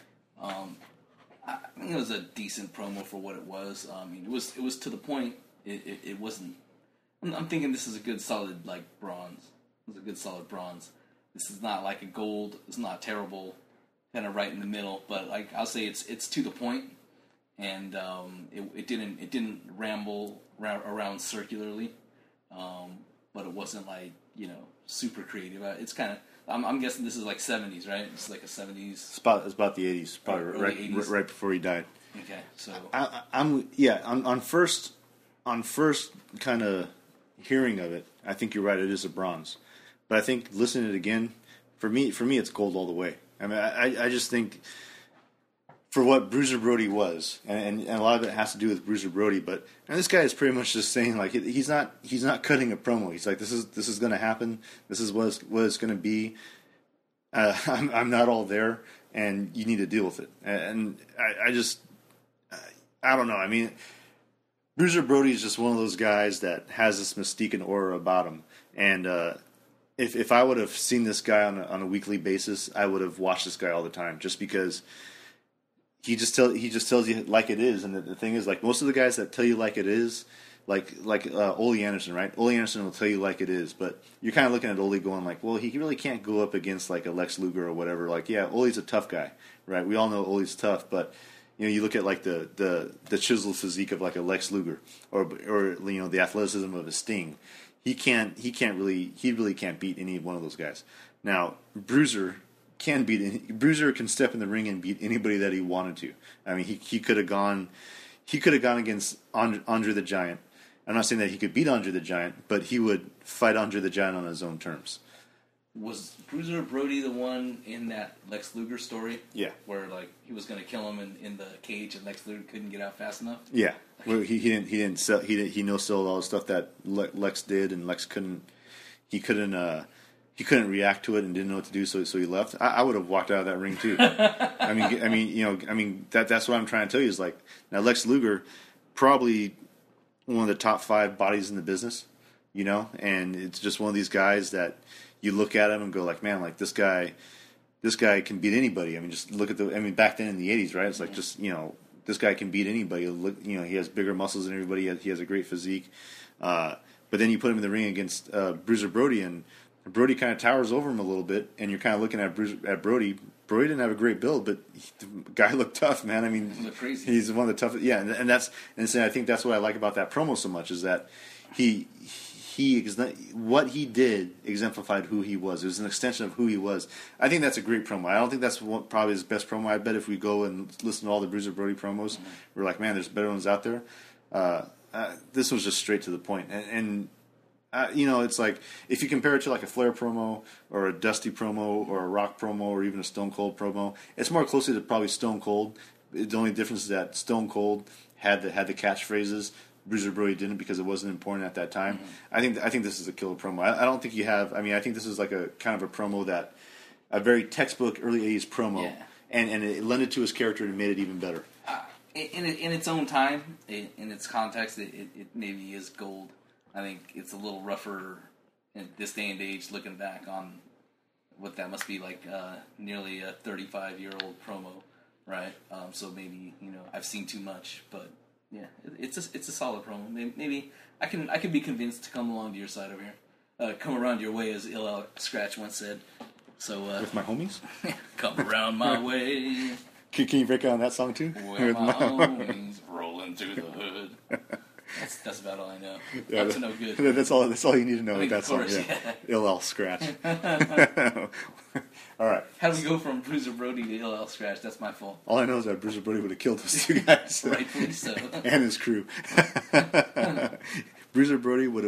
I think it was a decent promo for what it was. I mean, it was to the point. It wasn't. I'm thinking this is a good solid like bronze. It was a good solid bronze. This is not like a gold. It's not terrible, kind of right in the middle. But like I'll say, it's to the point. And it didn't ramble around circularly, but it wasn't like super creative. It's kind of I'm guessing this is like 70s, right? It's like a 70s. It's about the 80s, probably early 80s. Right before he died. Okay, so on first kind of hearing of it, I think you're right. It is a bronze, but I think listening to it again, for me, it's gold all the way. I mean, I just think for what Bruiser Brody was, and a lot of it has to do with Bruiser Brody, but and this guy is pretty much just saying like he's not cutting a promo. He's like, this is going to happen. This is what it's going to be. I'm not all there, and you need to deal with it. And I don't know. I mean, Bruiser Brody is just one of those guys that has this mystique and aura about him. And if I would have seen this guy on a weekly basis, I would have watched this guy all the time, just because he just tells you like it is. And the thing is, like most of the guys that tell you like it is, like Ole Anderson, right? Ole Anderson will tell you like it is, but you're kind of looking at Ole going like, well, he really can't go up against like a Lex Luger or whatever. Like, yeah, Ole's a tough guy, right? We all know Ole's tough, but you know, you look at like the chiseled physique of like a Lex Luger, or you know, the athleticism of a Sting. He really can't beat any one of those guys. Now, Bruiser can step in the ring and beat anybody that he wanted to. I mean, he could have gone against Andre the Giant. I'm not saying that he could beat Andre the Giant, but he would fight Andre the Giant on his own terms. Was Bruiser Brody the one in that Lex Luger story? Yeah. Where like he was going to kill him in the cage and Lex Luger couldn't get out fast enough? Yeah. Well, he no-sold all the stuff that Lex did, and Lex couldn't react to it and didn't know what to do, so he left. I would have walked out of that ring too. I mean, that's what I'm trying to tell you is like, now Lex Luger, probably one of the top 5 bodies in the business, you know, and it's just one of these guys that you look at him and go like, man, like this guy can beat anybody. I mean, just look at back then in the 80s, right? It's like, just, you know, this guy can beat anybody. Look, you know, he has bigger muscles than everybody. He has a great physique. But then you put him in the ring against Bruiser Brody, and Brody kind of towers over him a little bit, and you're kind of looking at Brody. Brody didn't have a great build, but the guy looked tough, man. I mean, he's one of the toughest. Yeah, and I think that's what I like about that promo so much, is that what he did exemplified who he was. It was an extension of who he was. I think that's a great promo. I don't think that's probably his best promo. I bet if we go and listen to all the Bruiser Brody promos, we're like, man, there's better ones out there. This was just straight to the point. And you know, it's like, if you compare it to like a Flair promo or a Dusty promo or a Rock promo or even a Stone Cold promo, it's more closely to probably Stone Cold. The only difference is that Stone Cold had the catchphrases. Bruiser Brody didn't, because it wasn't important at that time. Mm-hmm. I think this is a killer promo. I don't think you have. I mean, I think this is like a kind of a promo that a very textbook early '80s promo, yeah. and it lended to his character and made it even better. In its own time, in its context, it maybe is gold. I think it's a little rougher in this day and age, looking back on what that must be like, nearly a 35-year-old promo, right? So maybe, you know, I've seen too much, but yeah, it's a solid promo. Maybe I can be convinced to come along to your side over here, come around your way, as LL Scratch once said. So with my homies, come around my way. Can you break out on that song too? With my homies rolling through the hood. That's about all I know. Yeah, that's no good. That's all you need to know. I mean, that song. Yeah. LL Scratch. All right. How do we go from Bruiser Brody to LL Scratch? That's my fault. All I know is that Bruiser Brody would have killed those two guys. Rightfully so. And his crew. Bruiser Brody would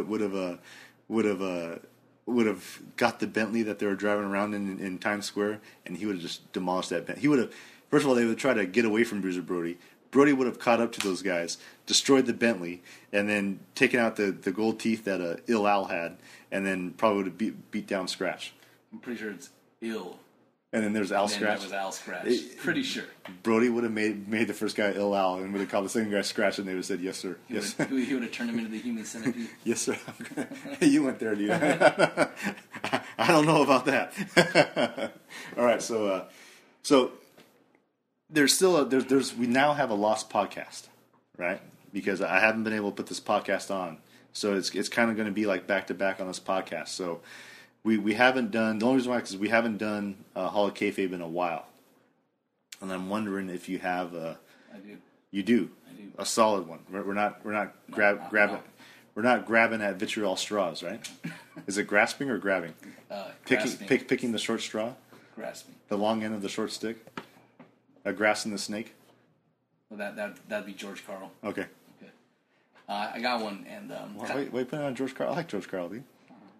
have got the Bentley that they were driving around in Times Square, and he would have just demolished that Bentley. He would have. First of all, they would try to get away from Bruiser Brody. Brody would have caught up to those guys, destroyed the Bentley, and then taken out the gold teeth that Ill Al had, and then probably would have beat down Scratch. I'm pretty sure it's Ill. And then there's Al Scratch. That was Al Scratch. Pretty sure. Brody would have made the first guy Ill Al, and would have called the second guy Scratch, and they would have said, yes, sir. He would have turned him into the human centipede. Yes, sir. Hey, you went there, dude. I don't know about that. All right, so there's still we now have a lost podcast, right? Because I haven't been able to put this podcast on, so it's kind of going to be like back to back on this podcast. So we haven't done, the only reason why is we haven't done Hall of Kayfabe in a while, and I'm wondering if you have I do. You do. I do. A solid one. We're not grabbing. We're not grabbing at vitriol straws, right? Is it grasping or grabbing? Picking the short straw. Grasping. The long end of the short stick. Grasping the snake. Well, that'd be George Carl. Okay. I got one, and Wait, put it on George Karl. I like George Karl, dude.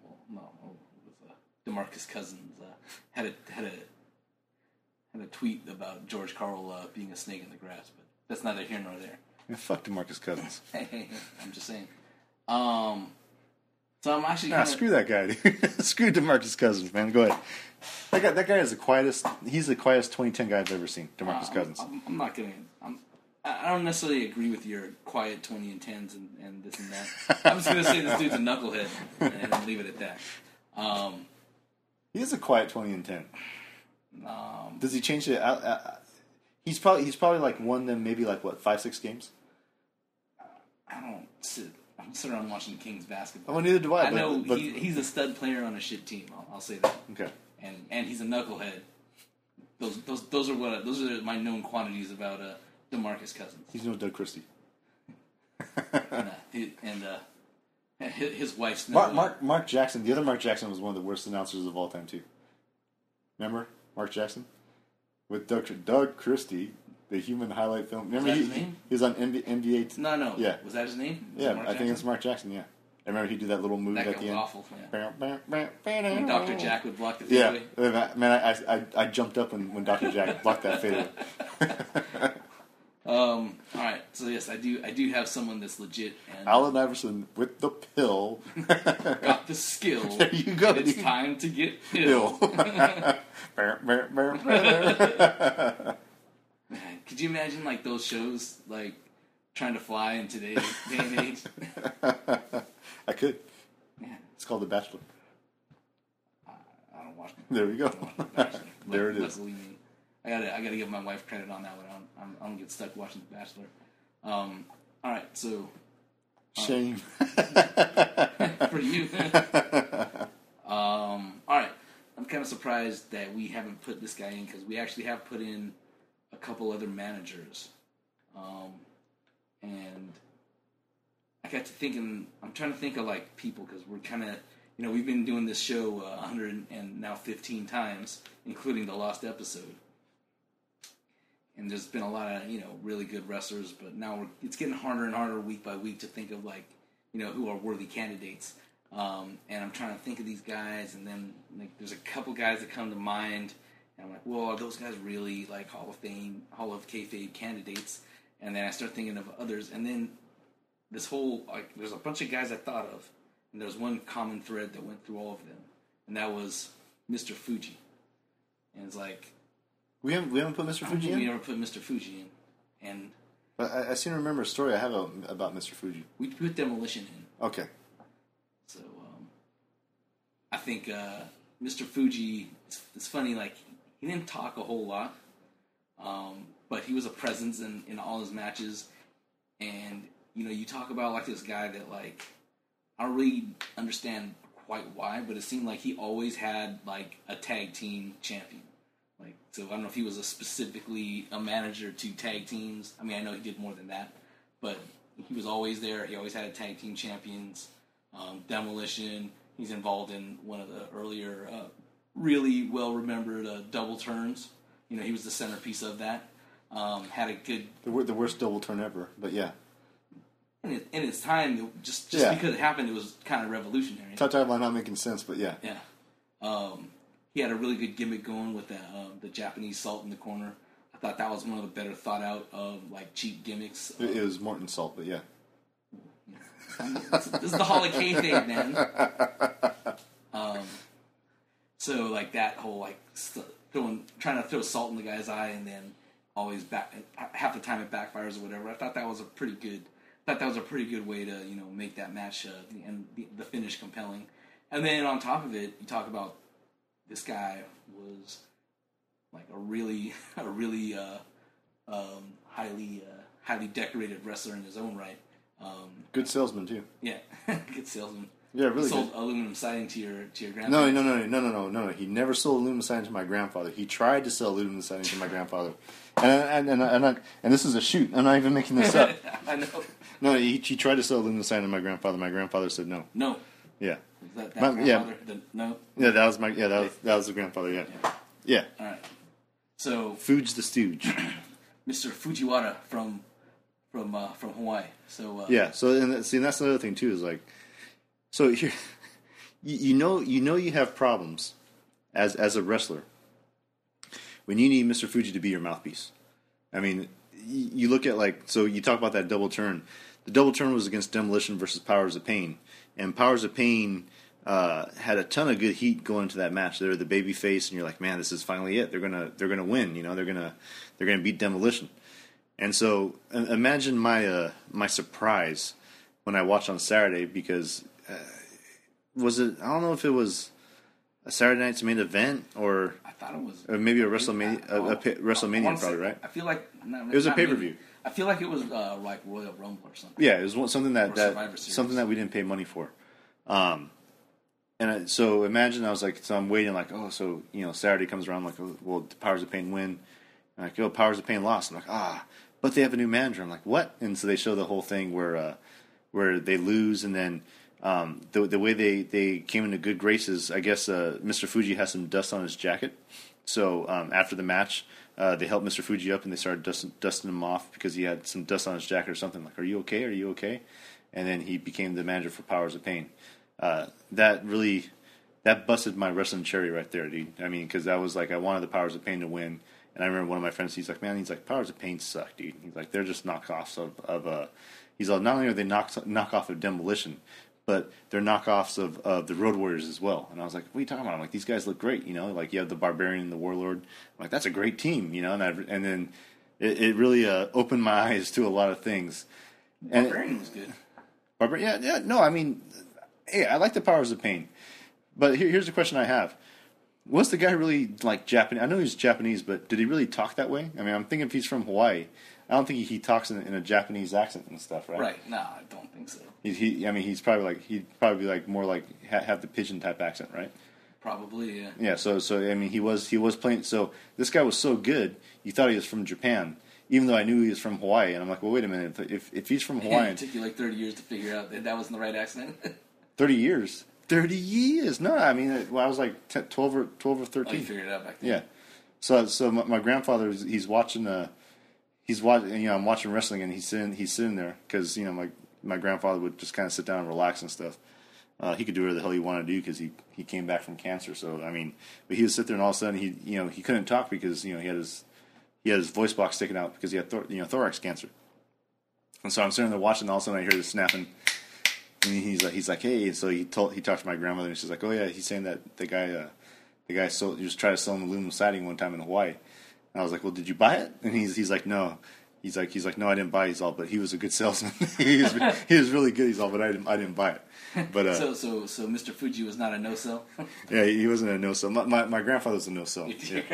DeMarcus Cousins had a tweet about George Karl being a snake in the grass, but that's neither here nor there. Yeah, fuck DeMarcus Cousins. Hey, I'm just saying. So I'm actually screw that guy, dude. Screw DeMarcus Cousins, man. Go ahead. That guy is the quietest. He's the quietest 2010 guy I've ever seen. DeMarcus Cousins. I'm not gonna. I don't necessarily agree with your quiet 20 and 10s and this and that. I'm just gonna say this dude's a knucklehead and leave it at that. He is a quiet 20 and 10. Does he change it? He's probably like won them maybe like what 5-6 games. I don't sit. I'm sitting around watching Kings basketball. Well, neither do I. I know he's a stud player on a shit team. I'll say that. Okay. And he's a knucklehead. Those are my known quantities about DeMarcus Cousins. He's no Doug Christie. And his wife's Mark Jackson. The other Mark Jackson was one of the worst announcers of all time too. Remember Mark Jackson with Doug Christie, the human highlight film. Remember his name? He was on NBA. No. Yeah. Was that his name? Yeah, I think it's Mark Jackson. Yeah. I remember he'd do that little move that at the end. Awful. Yeah. When Dr. Jack would block the fadeaway. Yeah, man, I jumped up when Dr. Jack blocked that fadeaway. All right, so yes, I do have someone that's legit. And Allen Iverson with the pill. Got the skill. There you go. It's time to get ill. Man, could you imagine like those shows like trying to fly in today's day and age? I could. Yeah. It's called The Bachelor. I don't watch. There we go. There it is. Luckily, I gotta give my wife credit on that one. I don't get stuck watching The Bachelor. All right, so shame for you. All right, I'm kind of surprised that we haven't put this guy in because we actually have put in a couple other managers, and I got to thinking. I'm trying to think of like people because we're kind of. We've been doing this show 115 times, including the lost episode. And there's been a lot of, really good wrestlers, but now it's getting harder and harder week by week to think of, like, who are worthy candidates. And I'm trying to think of these guys, and then there's a couple guys that come to mind, and I'm like, well, are those guys really, like, Hall of Fame, Hall of Kayfabe candidates? And then I start thinking of others, and then this whole, like, there's a bunch of guys I thought of, and there's one common thread that went through all of them, and that was Mr. Fuji. And it's like... We haven't put Mr. Fuji in? We never put Mr. Fuji in. And I seem to remember a story I have about Mr. Fuji. We put Demolition in. Okay. So, I think Mr. Fuji, it's funny, like, he didn't talk a whole lot, but he was a presence in all his matches. And, you talk about, like, this guy that, like, I don't really understand quite why, but it seemed like he always had, like, a tag team champion. Like, so I don't know if he was specifically a manager to tag teams. I mean, I know he did more than that, but he was always there. He always had a tag team champions. Demolition. He's involved in one of the earlier, really well-remembered double turns. He was the centerpiece of that. Had a good... The worst double turn ever, but yeah. In its time, just because it happened, it was kind of revolutionary. Talk about not making sense, but yeah. Yeah. He had a really good gimmick going with the Japanese salt in the corner. I thought that was one of the better thought out of like cheap gimmicks. It was Morton Salt, but yeah. This is the Hall of Kayfabe, man. So like that whole like trying to throw salt in the guy's eye and then always half the time it backfires or whatever. I thought that was a pretty good. Way to make that match and the finish compelling. And then on top of it, you talk about. This guy was like a really highly decorated wrestler in his own right. Good salesman too. Yeah, good salesman. Yeah, really. He sold good. Aluminum siding to your grandfather. No. He never sold aluminum siding to my grandfather. He tried to sell aluminum siding to my grandfather, and this is a shoot. I'm not even making this up. I know. No, he tried to sell aluminum siding to my grandfather. My grandfather said no. No. Yeah. That grandfather? No. Yeah, that was that was the grandfather. Yeah. All right. So Fuge the Stooge, Mr. Fujiwara from from Hawaii. So yeah. So and that's another thing too is like, so here, you know you have problems as a wrestler when you need Mr. Fuji to be your mouthpiece. I mean, you look at like, so you talk about that double turn. The double turn was against Demolition versus Powers of Pain, and Powers of Pain had a ton of good heat going into that match. They're the baby face, and you're like, man, this is finally it. They're gonna win. You know, they're gonna beat Demolition. And so imagine my surprise when I watched on Saturday, because was it? I don't know if it was a Saturday night's main event or I thought it was maybe a WrestleMania, WrestleMania probably, right? I feel like It was a pay-per-view. I feel like it was like Royal Rumble or something. Yeah, it was something Survivor that we didn't pay money for. So imagine I was like, so I'm waiting like, oh, so Saturday comes around, I'm like, oh, well, Powers of Pain win. I'm like, oh, Powers of Pain lost. I'm like, but they have a new manager. I'm like, what? And so they show the whole thing where they lose, and then the way they came into good graces, I guess Mr. Fuji has some dust on his jacket. So after the match, they helped Mr. Fuji up and they started dusting him off because he had some dust on his jacket or something. Like, are you okay? Are you okay? And then he became the manager for Powers of Pain. That busted my wrestling cherry right there, dude. I mean, because that was like, I wanted the Powers of Pain to win. And I remember one of my friends, he's like, Powers of Pain suck, dude. He's like, they're just knockoffs of he's like, not only are they knockoff of Demolition, but they're knockoffs of the Road Warriors as well. And I was like, what are you talking about? I'm like, these guys look great, like you have the Barbarian and the Warlord. I'm like, that's a great team, and then it really opened my eyes to a lot of things. Barbarian was good. Barbarian, yeah, no, I mean, hey, I like the Powers of Pain. But here's the question I have. Was the guy really like Japanese? I know he's Japanese, but did he really talk that way? I mean, I'm thinking if he's from Hawaii, I don't think he talks in a Japanese accent and stuff, right? Right. No, I don't think so. He'd probably like more like have the pigeon type accent, right? Probably, yeah. Yeah. So I mean, he was playing. So this guy was so good, you thought he was from Japan, even though I knew he was from Hawaii. And I'm like, well, wait a minute. If he's from Hawaii, it took you like 30 years to figure out that wasn't the right accent. 30 years. 30 years. No, I mean, I was like 12 or 13. Oh, you figured it out back then. Yeah. So my grandfather, he's watching. I'm watching wrestling, and he's sitting there because my grandfather would just kind of sit down and relax and stuff. He could do whatever the hell he wanted to do because he came back from cancer. So I mean, but he would sit there, and all of a sudden he couldn't talk because he had his voice box sticking out because he had thorax cancer. And so I'm sitting there watching, and all of a sudden I hear this snapping. And he's like, hey. So he talked to my grandmother, and she's like, oh yeah, he's saying that the guy just tried to sell him aluminum siding one time in Hawaii. And I was like, well, did you buy it? And he's like, no. He's like, no, I didn't buy it. He's all, but he was a good salesman. he was really good. He's all, but I didn't buy it. But so Mr. Fuji was not a no sell. Yeah, he wasn't a no sell. My grandfather was a no sell.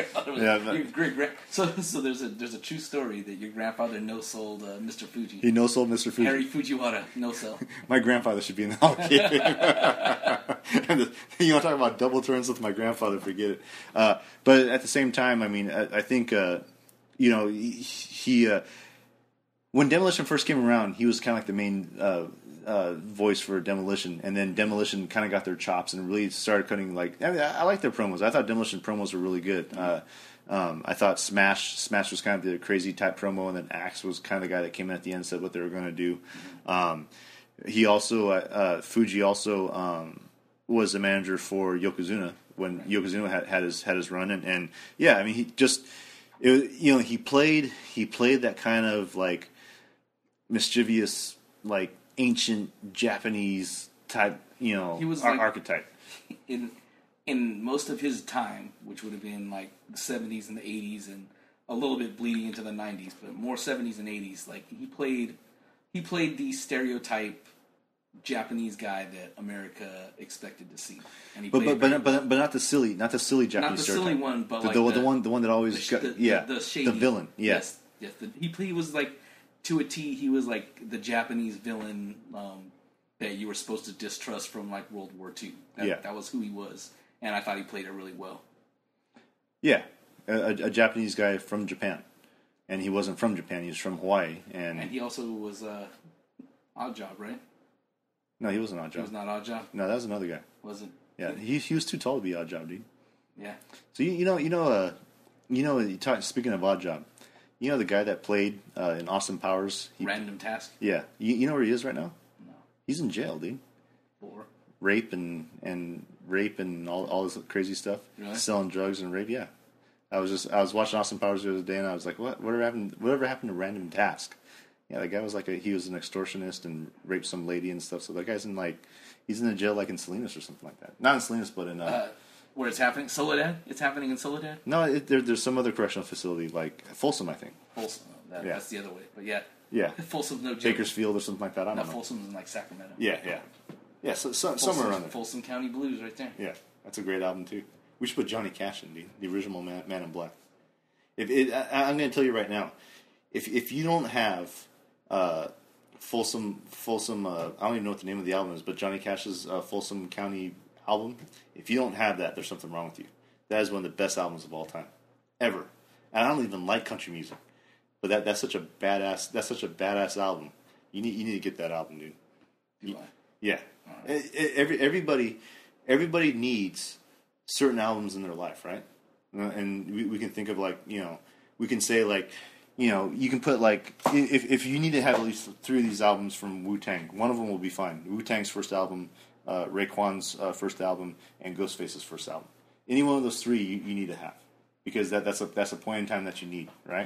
So there's a true story that your grandfather no sold Mr. Fuji. He no sold Mr. Fuji. Harry Fujiwara no sell. My grandfather should be in the Hall of Fame. You want to talk about double turns with my grandfather? Forget it. But at the same time, I mean, I think he when Demolition first came around, he was kind of like the main voice for Demolition, and then Demolition kind of got their chops and really started cutting. I like their promos. I thought Demolition promos were really good. I thought Smash was kind of the crazy type promo, and then Axe was kind of the guy that came in at the end and said what they were going to do. He also Fuji also was the manager for Yokozuna when Yokozuna had his run, and yeah, I mean he played that kind of like mischievous, like ancient Japanese type, he was archetype. In most of his time, which would have been like the 70s and the 80s and a little bit bleeding into the 90s, but more 70s and 80s, like he played the stereotype Japanese guy that America expected to see. And he but not the silly Japanese not the stereotype. silly one, but the one that always the shady, the villain. Yes. He was like, to a T, he was like the Japanese villain that you were supposed to distrust from like World War II. That was who he was, and I thought he played it really well. Yeah, a Japanese guy from Japan, and he wasn't from Japan; he was from Hawaii, and he also was Odd Job, right? No, he wasn't Odd Job. He was not Odd Job. No, that was another guy. Was it? Yeah, he was too tall to be Odd Job, dude. Yeah. So speaking of Odd Job, You know the guy that played in Austin Powers? Random Task. Yeah. You know where he is right now? No. He's in jail, dude. For Rape and all this crazy stuff. Really? Selling drugs and rape. Yeah. I was watching Austin Powers the other day, and I was like, whatever happened to Random Task? Yeah, that guy was he was an extortionist and raped some lady and stuff. So that guy's he's in the jail like in Salinas or something like that. Not in Salinas, but in where it's happening, Soledad. It's happening in Soledad. no, there's some other correctional facility like Folsom, I think. Folsom. Yeah. That's the other way. But yeah. Yeah, Folsom's no joke. Bakersfield or something like that. I No, don't know. Folsom's in like Sacramento. Yeah. So somewhere around there. Folsom County Blues, right there. Yeah, that's a great album too. We should put Johnny Cash in, dude. The original Man in Black. I'm going to tell you right now, if you don't have Folsom, I don't even know what the name of the album is, but Johnny Cash's Folsom County album, if you don't have that, there's something wrong with you. That is one of the best albums of all time, ever. And I don't even like country music, but that's such a badass album. You need to get that album, dude. Do I? Yeah. Right. Everybody needs certain albums in their life, right? And we can think of we can say you can put if you need to have at least 3 of these albums from Wu-Tang, one of them will be fine. Wu-Tang's first album, Raekwon's first album, and Ghostface's first album. Any one of those 3 you need to have, because that's a point in time that you need, right?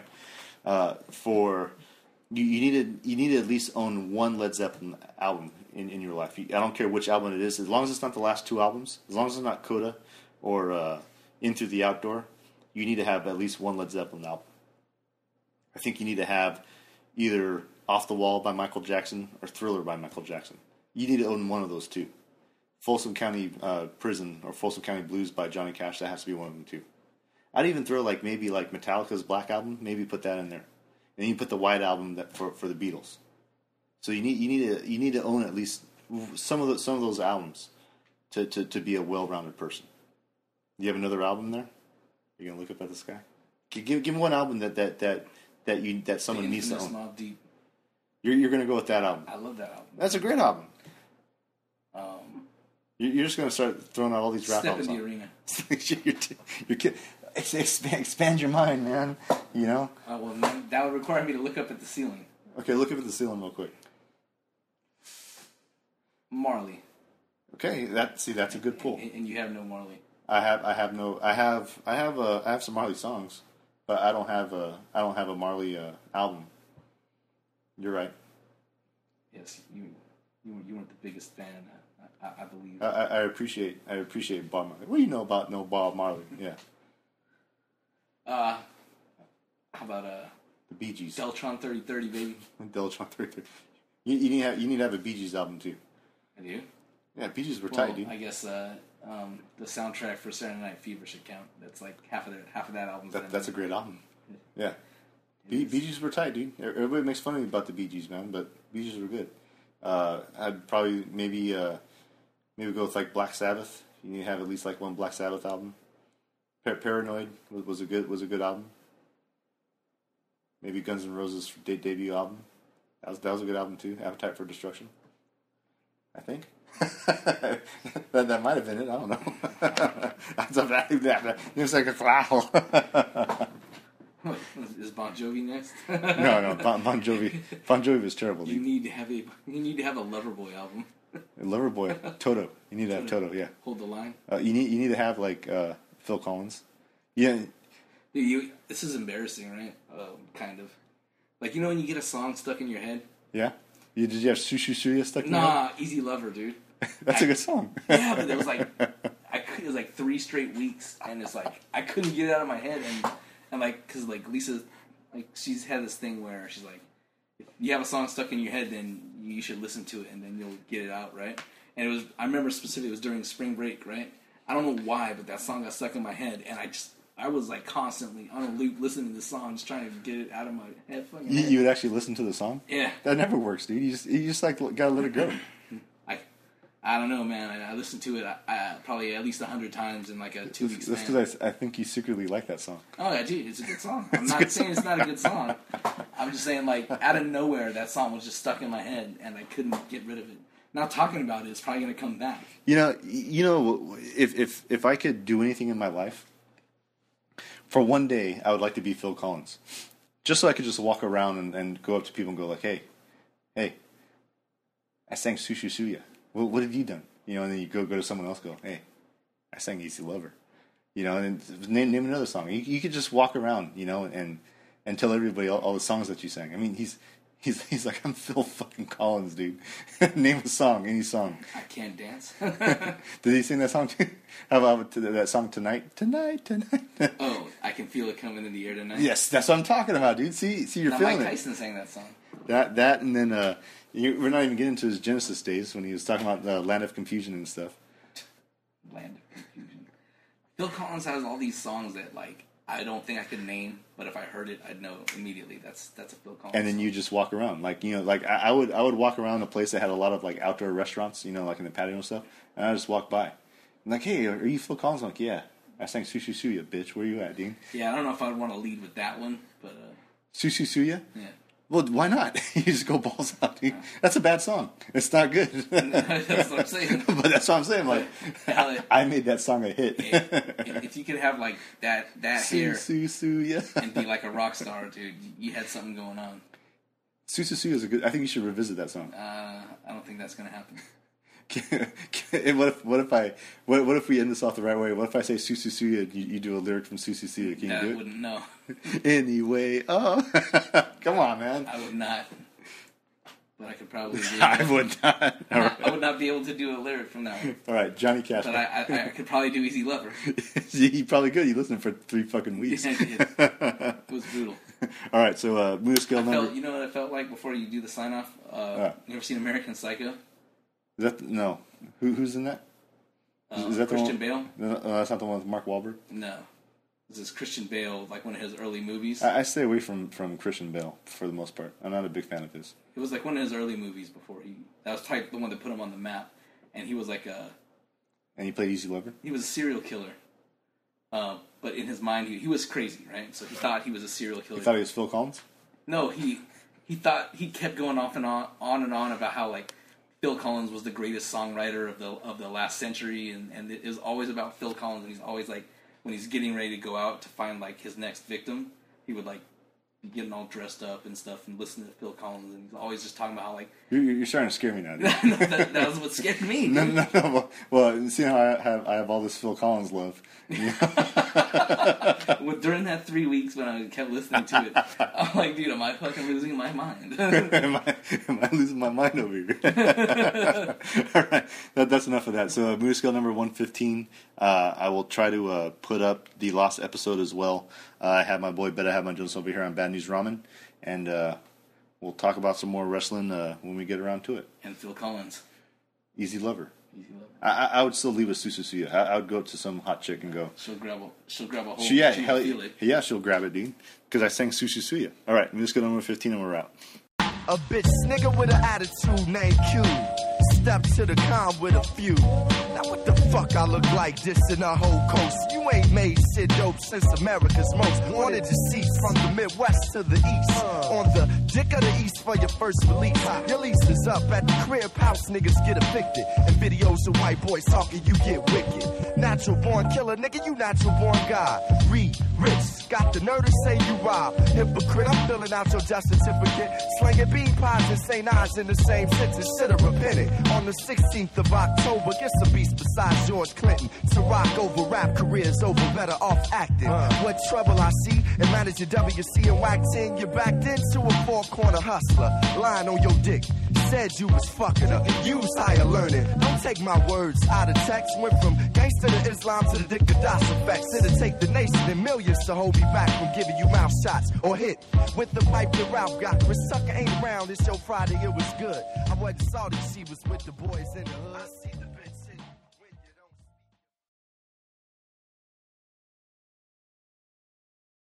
You need to at least own one Led Zeppelin album in your life. I don't care which album it is, as long as it's not the last 2 albums, as long as it's not Coda or Into the Outdoor, you need to have at least one Led Zeppelin album. I think you need to have either Off the Wall by Michael Jackson or Thriller by Michael Jackson. You need to own one of those 2. Folsom County Prison or Folsom County Blues by Johnny Cash, that has to be one of them too. I'd even throw maybe Metallica's Black Album, maybe put that in there. And then you put the White Album for the Beatles. So you need to own at least some of those albums to be a well-rounded person. Do you have another album there? You gonna look up at the sky? Give me one album that someone needs to own. Mobb Deep. You're gonna go with that album. I love that album. That's a great album. You're just gonna start throwing out all these rap albums. Step in the arena. you're kidding. Expand your mind, man. You know. Well, that would require me to look up at the ceiling. Okay, look up at the ceiling real quick. Marley. Okay, that's a good pull. And you have no Marley. I have some Marley songs, but I don't have a Marley album. You're right. Yes, you weren't the biggest fan, I believe. I appreciate Bob Marley. What do you know about Bob Marley? Yeah. How about the Bee Gees? Deltron 3030, baby. Deltron 3030. You need to have a Bee Gees album too. I do. Yeah, Bee Gees were tight, dude. I guess the soundtrack for Saturday Night Fever should count. That's like half of that album. That's a great album. Yeah. Bee Gees were tight, dude. Everybody makes fun of me about the Bee Gees, man, but Bee Gees were good. I'd probably maybe go with Black Sabbath. You need to have at least one Black Sabbath album. Paranoid was a good album. Maybe Guns N' Roses' debut album. That was a good album too. Appetite for Destruction. I think that might have been it. I don't know. It's like a flower. Is Bon Jovi next? No. Bon Jovi was terrible. You need to have a Loverboy album. Loverboy, Toto. You need to have Toto. Yeah. Hold the line. You need to have Phil Collins. Yeah. Dude, this is embarrassing, right? Kind of. When you get a song stuck in your head. Yeah. Did you have Shoo Shoo Shoo stuck in your head? Nah, Easy Lover, dude. That's a good song. Yeah, but it was it was 3 straight weeks, and it's I couldn't get it out of my head, and because Lisa, she's had this thing where she's if you have a song stuck in your head, then you should listen to it, and then you'll get it out, right? And I remember specifically, it was during spring break, right? I don't know why, but that song got stuck in my head, and I was constantly on a loop listening to the song, just trying to get it out of my head. You would actually listen to the song? Yeah. That never works, dude. You just gotta let it go. I don't know, man. I listened to it probably at least 100 times in a 2-week span. That's because I think you secretly like that song. Oh, yeah, dude, it's a good song. I'm not saying it's not a good song. I'm just saying, out of nowhere, that song was just stuck in my head, and I couldn't get rid of it. Now talking about it, it's probably going to come back. You know, if I could do anything in my life, for one day, I would like to be Phil Collins. just so I could just walk around and go up to people and go like, hey, I sang Sushu Suya. What have you done? You know, and then you go to someone else, go, hey, I sang Easy Lover. You know, and then name another song. You could just walk around, you know, and tell everybody all the songs that you sang. I mean, he's like, I'm Phil fucking Collins, dude. Name a song, any song. I can't dance. Did he sing that song too? How about that song Tonight? Tonight. Oh, I Can Feel It Coming in the Air Tonight. Yes, that's what I'm talking about, dude. See, you're now, feeling Mike it. Tyson sang that song. That, and then we're not even getting into his Genesis days when he was talking about Land of Confusion and stuff. Land of Confusion. Phil Collins has all these songs that, like, I don't think I could name, but if I heard it, I'd know immediately that's a Phil Collins And then song. you just walk around, like, you know, like I would walk around a place that had a lot of like outdoor restaurants, you know, like in the patio and stuff, and I just walk by. I'm like, hey, are you Phil Collins? I'm like, yeah, I sang Sushu Suya, bitch. Where you at, Dean? Yeah, I don't know if I'd want to lead with that one, but Sushu Suya? yeah. Well, why not? You just go balls out, dude. That's a bad song. It's not good. That's what I'm saying. But that's what I'm saying. Like, I made that song a hit. If you could have like that hair Suya. and be like a rock star, dude, you had something going on. Sushu Suya is a good. I think you should revisit that song. I don't think that's gonna happen. And what if we end this off the right way? What if I say Sushu Suya? You do a lyric from Sushu Suya? Can you do I it? wouldn't know. Anyway, come on, man. I would not. But I could probably do I would not. All right. I would not be able to do a lyric from that one. All right, Johnny Cash. But I could probably do Easy Lover. You probably could. You listened for 3 fucking weeks. Yeah, I did. It was brutal. All right, so mood scale number. You know what I felt like before you do the sign off? You ever seen American Psycho? Is that no? Who's in that? Is that Christian the one? Bale? No, that's not the one with Mark Wahlberg. No. This is Christian Bale, like one of his early movies. I stay away from Christian Bale for the most part. I'm not a big fan of his. It was like one of his early movies before that was probably the one that put him on the map. And he was like And he played Easy Lover? he was a serial killer. But in his mind, he was crazy, right? So he thought he was a serial killer. You thought he was Phil Collins? No, he thought he kept going off and on about how like Phil Collins was the greatest songwriter of the last century, and it was always about Phil Collins, and he's always like when he's getting ready to go out to find like his next victim, he would like be getting all dressed up and stuff and listen to Phil Collins, and he's always just talking about how like You're starting to scare me now, dude. that was what scared me. No. Well, see how I have all this Phil Collins love. Well, during that 3 weeks when I kept listening to it, I'm like, dude, am I fucking losing my mind? am I losing my mind over here? All right, that's enough of that. So, mood scale number 115. I will try to put up the lost episode as well. I have my boy Better Have My Jones over here on Bad News Ramen, and we'll talk about some more wrestling when we get around to it. And Phil Collins. Easy Lover. Easy Lover. I would still leave with Sushu Suya. I would go to some hot chick and go. She'll grab a hold. Yeah, she'll hell, feel it. yeah, she'll grab it, dude. Because I sang Sushu Suya. All right, let's go to number 15 and we're out. A bitch nigga with an attitude named Q. Step to the con with a few. Now what the fuck I look like dissing the whole coast? You ain't made shit dope since America's most wanted deceased from the Midwest to the East. On the dick of the East for your first release. Your lease is up at the crib house, niggas get evicted. And videos of white boys talking, you get wicked. Natural born killer, nigga, you natural born God. Read, rich, got the nerve to say you rob. Hypocrite, I'm filling out your death certificate. Slinging bean pies and St. Ives in the same sentence. Should've repented. On the 16th of October, get some beats besides George Clinton. To rock over rap careers over better off acting. What trouble I see and manage your WC and whack 10. You backed into a four-corner hustler. Lying on your dick. Said you was fucking her. Use higher learning. Don't take my words out of text. Went from gangster to Islam to the Dick Das effects. It'll take the nation and millions to hold me back from giving you mouth shots or hit with the pipe that Ralph got. Chris Sucker ain't around. It's your Friday. It was good. I wasn't salty. She was with the boys in the hood.